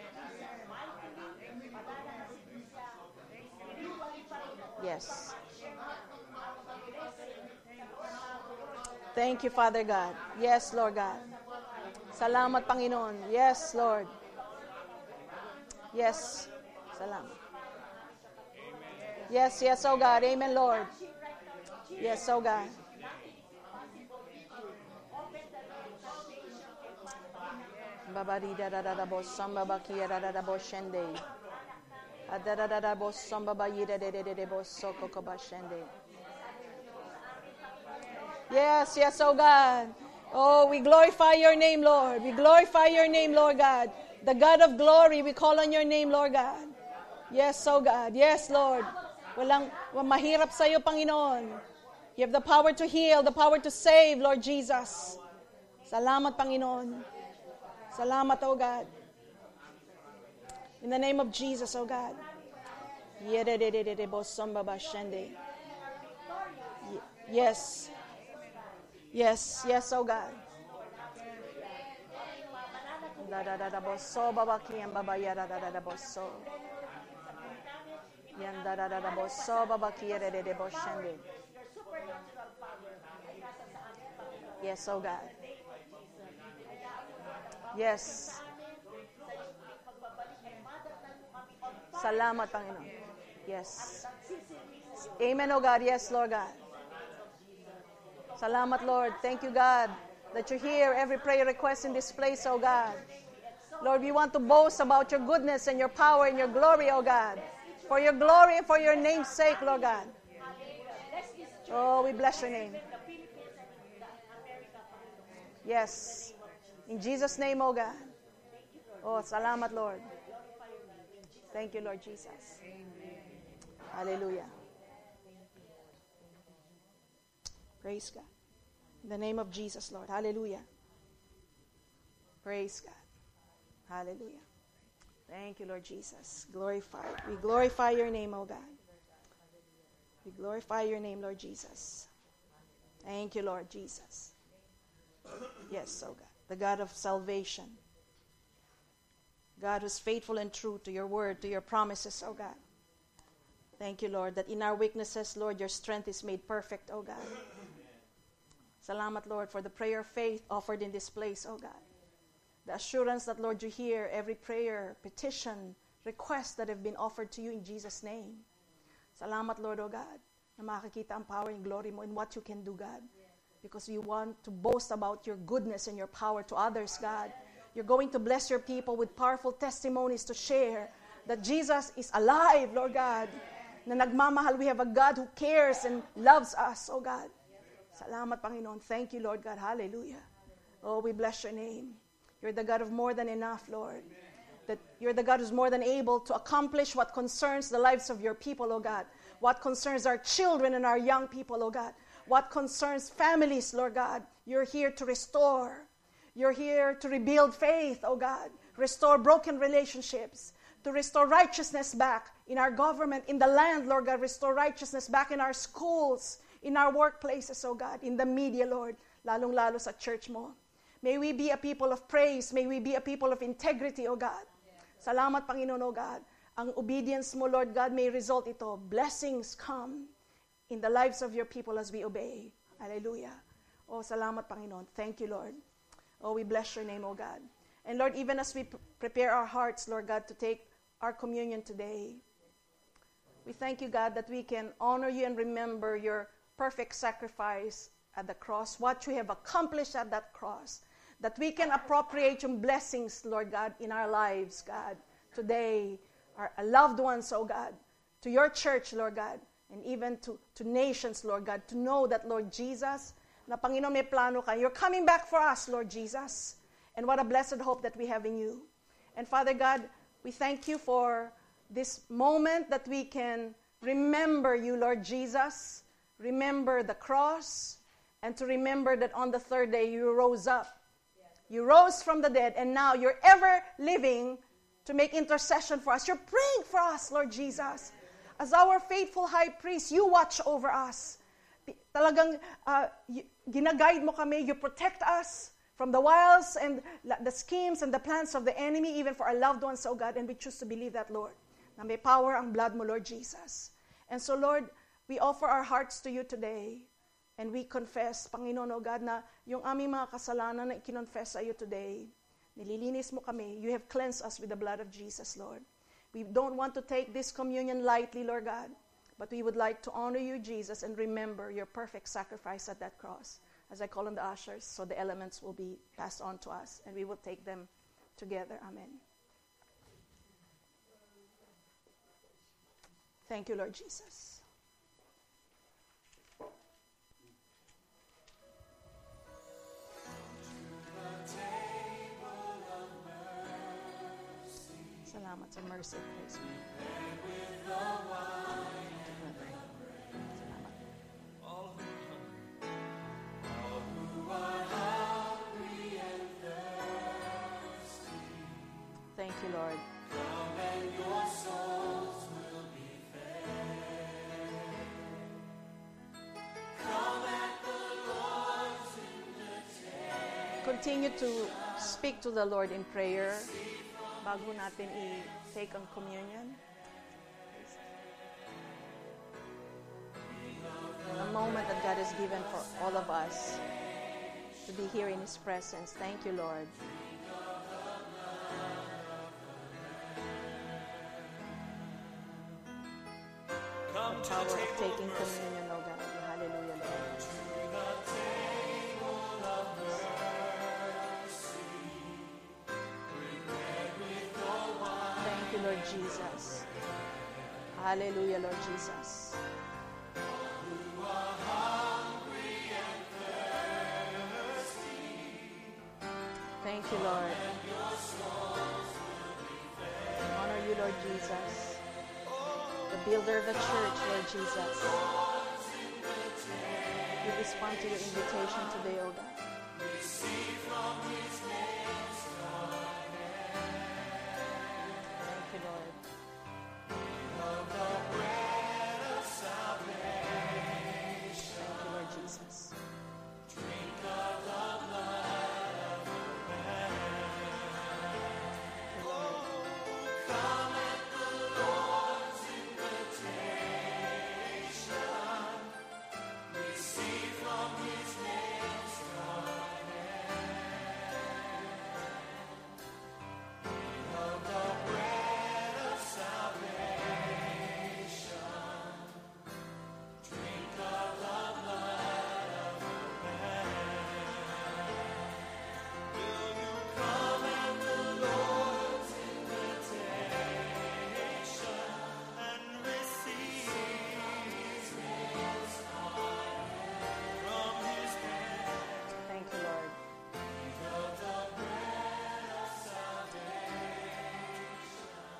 A: Yes. Thank you, Father God. Yes, Lord God. Salamat, Panginoon. Yes, Lord. Yes. Salamat. Yes, yes, oh God. Amen, Lord. Yes, oh God. Babadi da da da da bo samba bakia da da da bo shende. Da da da da bo samba bayi da da da da bo soko ko ba shende. Yes, yes, oh God. Oh, we glorify your name, Lord. We glorify your name, Lord God. The God of glory, we call on your name, Lord God. Yes, oh God. Yes, Lord. Walang mahirap sa iyo, Panginoon. You have the power to heal, the power to save, Lord Jesus. Salamat, Panginoon. Salamat, oh God. In the name of Jesus, oh God. Yes. Yes, yes, oh God. Da da da da boso babaki ang babaya da da da da boso. Yan da da da da boso babaki da da da boshende. Yes, oh God. Yes. Salamat, Panginoon. Yes. Amen, oh God. Yes, Lord God. Salamat, Lord. Thank you, God, that you hear every prayer request in this place, oh God. Lord, we want to boast about your goodness and your power and your glory, oh God. For your glory and for your name's sake, Lord God. Oh, we bless your name. Yes. In Jesus' name, oh God. Oh, salamat, Lord. Thank you, Lord Jesus. Hallelujah. Praise God. In the name of Jesus, Lord. Hallelujah. Praise God. Hallelujah. Thank you, Lord Jesus. Glorify. We glorify your name, O God. We glorify your name, Lord Jesus. Thank you, Lord Jesus. Yes, O God. The God of salvation. God who's faithful and true to your word, to your promises, O God. Thank you, Lord, that in our weaknesses, Lord, your strength is made perfect, O God. Salamat, Lord, for the prayer of faith offered in this place, O God. The assurance that, Lord, you hear every prayer, petition, request that have been offered to you in Jesus' name. Salamat, Lord, O God, na makakita ang power and glory mo in what you can do, God. Because you want to boast about your goodness and your power to others, God. You're going to bless your people with powerful testimonies to share that Jesus is alive, Lord God. Na nagmamahal, we have a God who cares and loves us, oh God. Salamat, Panginoon. Thank you, Lord God. Hallelujah. Oh, we bless your name. You're the God of more than enough, Lord. That you're the God who's more than able to accomplish what concerns the lives of your people, oh God. What concerns our children and our young people, oh God. What concerns families, Lord God. You're here to restore. You're here to rebuild faith, oh God. Restore broken relationships. To restore righteousness back in our government, in the land, Lord God. Restore righteousness back in our schools, in our workplaces, oh God. In the media, Lord. Lalong-lalo sa church mo. May we be a people of praise. May we be a people of integrity, O God. Salamat, Panginoon, O God. Ang obedience mo, Lord God, may result ito. Blessings come in the lives of your people as we obey. Hallelujah. Oh, salamat, Panginoon. Thank you, Lord. Oh, we bless your name, O God. And Lord, even as we prepare our hearts, Lord God, to take our communion today, we thank you, God, that we can honor you and remember your perfect sacrifice at the cross, what you have accomplished at that cross. That we can appropriate your blessings, Lord God, in our lives, God. Today, our loved ones, oh God, to your church, Lord God, and even to nations, Lord God, to know that, Lord Jesus, na Panginoon, may plano ka. You're coming back for us, Lord Jesus. And what a blessed hope that we have in you. And Father God, we thank you for this moment that we can remember you, Lord Jesus, remember the cross, and to remember that on the third day you rose up. You rose from the dead, and now you're ever living to make intercession for us. You're praying for us, Lord Jesus. As our faithful high priest, you watch over us. Talagang ginaguide mo kami. You protect us from the wiles and the schemes and the plans of the enemy, even for our loved ones, oh God. And we choose to believe that, Lord, na may power ang blood mo, Lord Jesus. And so, Lord, we offer our hearts to you today. And we confess, Panginoon, O God, na yung aming mga kasalanan na ikinonfess sa iyo today, nililinis mo kami. You have cleansed us with the blood of Jesus, Lord. We don't want to take this communion lightly, Lord God, but we would like to honor you, Jesus, and remember your perfect sacrifice at that cross. As I call on the ushers, so the elements will be passed on to us, and we will take them together. Amen. Thank you, Lord Jesus. Salamat sa mercy, praise me. Salamat. Thank you, Lord. Continue to speak to the Lord in prayer bago natin i-take ang communion. A moment that God has given for all of us to be here in His presence. Thank you, Lord. The power of taking communion, oh God. Hallelujah, Lord. Thank you, Lord Jesus. Hallelujah, Lord Jesus. Thank you, Lord. Honor you, Lord Jesus. The builder of the church, Lord Jesus. We respond to your invitation today, O God.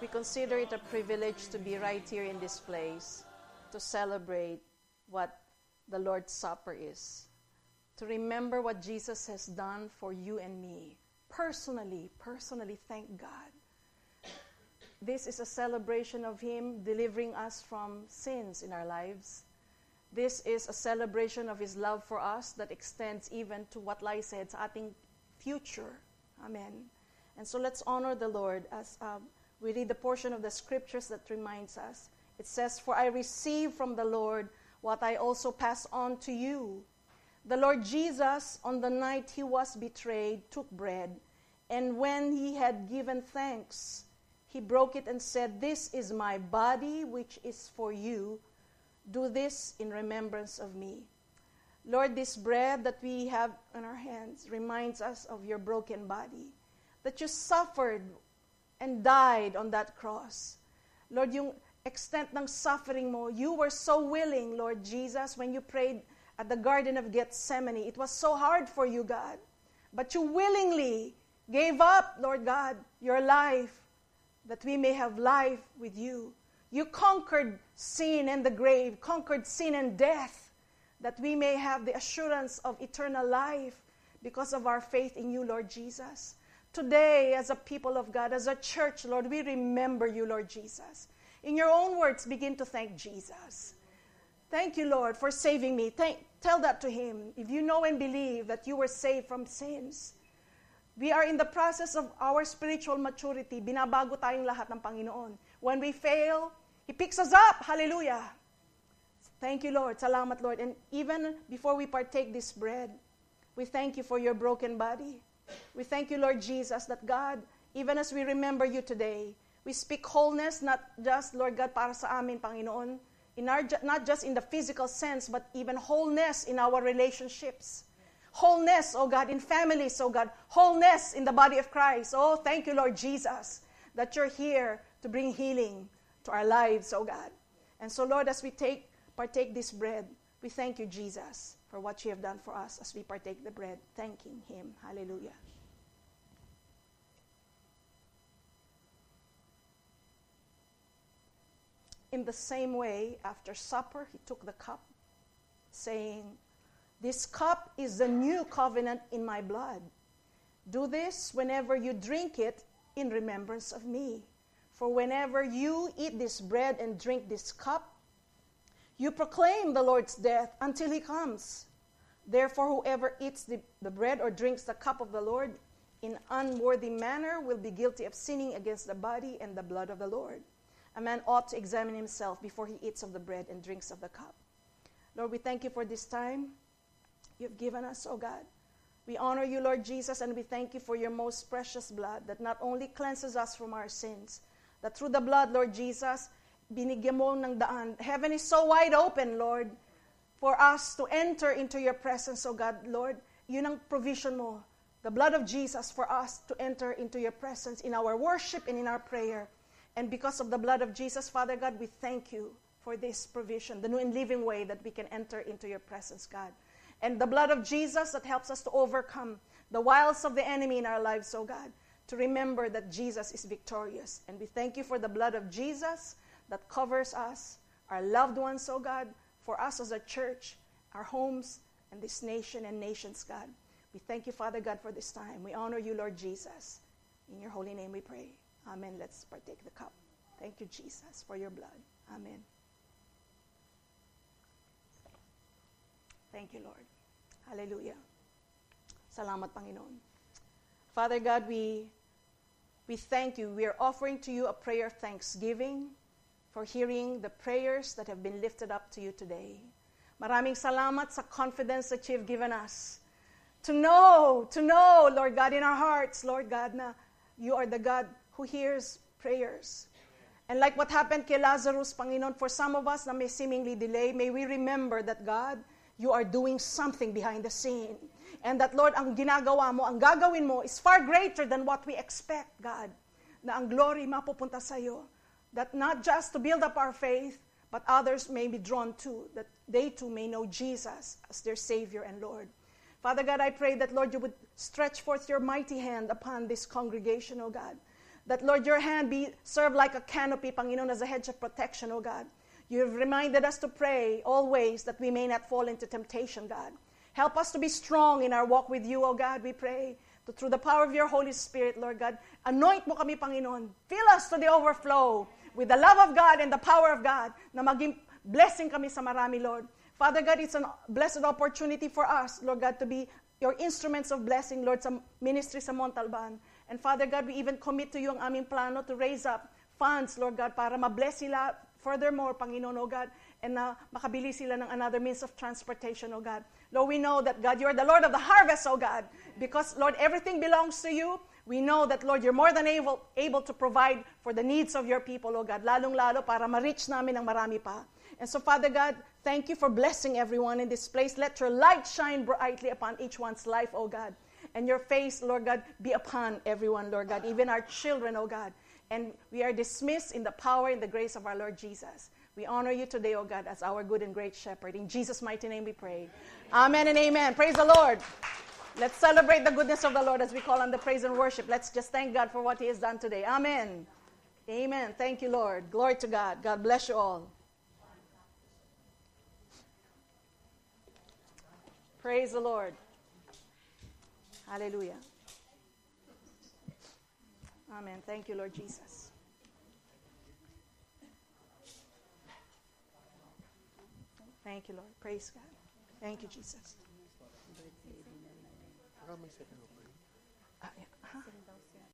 A: we consider it a privilege to be right here in this place to celebrate what the Lord's Supper is. To remember what Jesus has done for you and me. Personally, thank God. This is a celebration of Him delivering us from sins in our lives. This is a celebration of His love for us that extends even to what lies ahead sa ating future. Amen. And so let's honor the Lord as we read the portion of the scriptures that reminds us. It says, "For I received from the Lord what I also pass on to you. The Lord Jesus, on the night He was betrayed, took bread, and when He had given thanks, He broke it and said, 'This is my body, which is for you. Do this in remembrance of me.'" Lord, this bread that we have in our hands reminds us of your broken body, that you suffered and died on that cross. Lord, yung extent ng suffering mo, you were so willing, Lord Jesus, when you prayed at the Garden of Gethsemane. It was so hard for you, God. But you willingly gave up, Lord God, your life, that we may have life with you. You conquered sin and the grave, conquered sin and death, that we may have the assurance of eternal life because of our faith in you, Lord Jesus. Today, as a people of God, as a church, Lord, we remember you, Lord Jesus. In your own words, begin to thank Jesus. Thank you, Lord, for saving me. Tell that to Him. If you know and believe that you were saved from sins, we are in the process of our spiritual maturity. Binabago tayong lahat ng Panginoon. When we fail, He picks us up. Hallelujah. Thank you, Lord. Salamat, Lord. And even before we partake this bread, we thank you for your broken body. We thank you, Lord Jesus, that God, even as we remember you today, we speak wholeness, not just, Lord God, para sa amin, Panginoon, not just in the physical sense, but even wholeness in our relationships. Wholeness, oh God, in families, oh God. Wholeness in the body of Christ. Oh, thank you, Lord Jesus, that you're here to bring healing to our lives, oh God. And so, Lord, as we partake this bread, we thank you, Jesus, for what you have done for us as we partake the bread, thanking Him. Hallelujah. In the same way, after supper, He took the cup, saying, "This cup is the new covenant in my blood. Do this whenever you drink it in remembrance of me. For whenever you eat this bread and drink this cup, you proclaim the Lord's death until He comes. Therefore, whoever eats the bread or drinks the cup of the Lord in unworthy manner will be guilty of sinning against the body and the blood of the Lord. A man ought to examine himself before he eats of the bread and drinks of the cup." Lord, we thank you for this time you've given us, oh God. We honor you, Lord Jesus, and we thank you for your most precious blood that not only cleanses us from our sins, that through the blood, Lord Jesus, binigyan mo ng daan. Heaven is so wide open, Lord, for us to enter into your presence, oh God, Lord. Yun ang provision mo, the blood of Jesus for us to enter into your presence in our worship and in our prayer. And because of the blood of Jesus, Father God, we thank you for this provision, the new and living way that we can enter into your presence, God. And the blood of Jesus that helps us to overcome the wiles of the enemy in our lives, oh God, to remember that Jesus is victorious. And we thank you for the blood of Jesus that covers us, our loved ones, oh God, for us as a church, our homes, and this nation and nations, God. We thank you, Father God, for this time. We honor you, Lord Jesus. In your holy name we pray. Amen. Let's partake the cup. Thank you, Jesus, for your blood. Amen. Thank you, Lord. Hallelujah. Salamat, Panginoon. Father God, we thank you. We are offering to you a prayer of thanksgiving for hearing the prayers that have been lifted up to you today. Maraming salamat sa confidence that you've given us. To know, Lord God, in our hearts, Lord God, na you are the God who hears prayers. And like what happened kay Lazarus, Panginoon, for some of us na may seemingly delay, may we remember that, God, you are doing something behind the scene. And that, Lord, ang ginagawa mo, ang gagawin mo is far greater than what we expect, God. Na ang glory mapupunta sa iyo. That not just to build up our faith, but others may be drawn to, that they too may know Jesus as their Savior and Lord. Father God, I pray that, Lord, you would stretch forth your mighty hand upon this congregation, oh God. That, Lord, your hand be served like a canopy, Panginoon, as a hedge of protection, O God. You have reminded us to pray always that we may not fall into temptation, God. Help us to be strong in our walk with you, O God, we pray. Through the power of your Holy Spirit, Lord God, anoint mo kami, Panginoon. Fill us to the overflow with the love of God and the power of God na maging blessing kami sa marami, Lord. Father God, it's a blessed opportunity for us, Lord God, to be your instruments of blessing, Lord, sa ministry sa Montalban. And Father God, we even commit to you ang aming plano to raise up funds, Lord God, para mabless sila furthermore, Panginoon, O God, and na makabili sila ng another means of transportation, O God. Lord, we know that, God, you are the Lord of the harvest, O God, because, Lord, everything belongs to you. We know that, Lord, you're more than able to provide for the needs of your people, O God, lalong-lalo para ma-reach namin ang marami pa. And so, Father God, thank you for blessing everyone in this place. Let your light shine brightly upon each one's life, O God. And your face, Lord God, be upon everyone, Lord God, even our children, O God. And we are dismissed in the power and the grace of our Lord Jesus. We honor you today, O God, as our good and great shepherd. In Jesus' mighty name we pray. Amen and amen. Praise the Lord. Let's celebrate the goodness of the Lord as we call on the praise and worship. Let's just thank God for what he has done today. Amen. Amen. Thank you, Lord. Glory to God. God bless you all. Praise the Lord. Hallelujah. Amen. Thank you, Lord Jesus. Thank you, Lord. Praise God. Thank you, Jesus.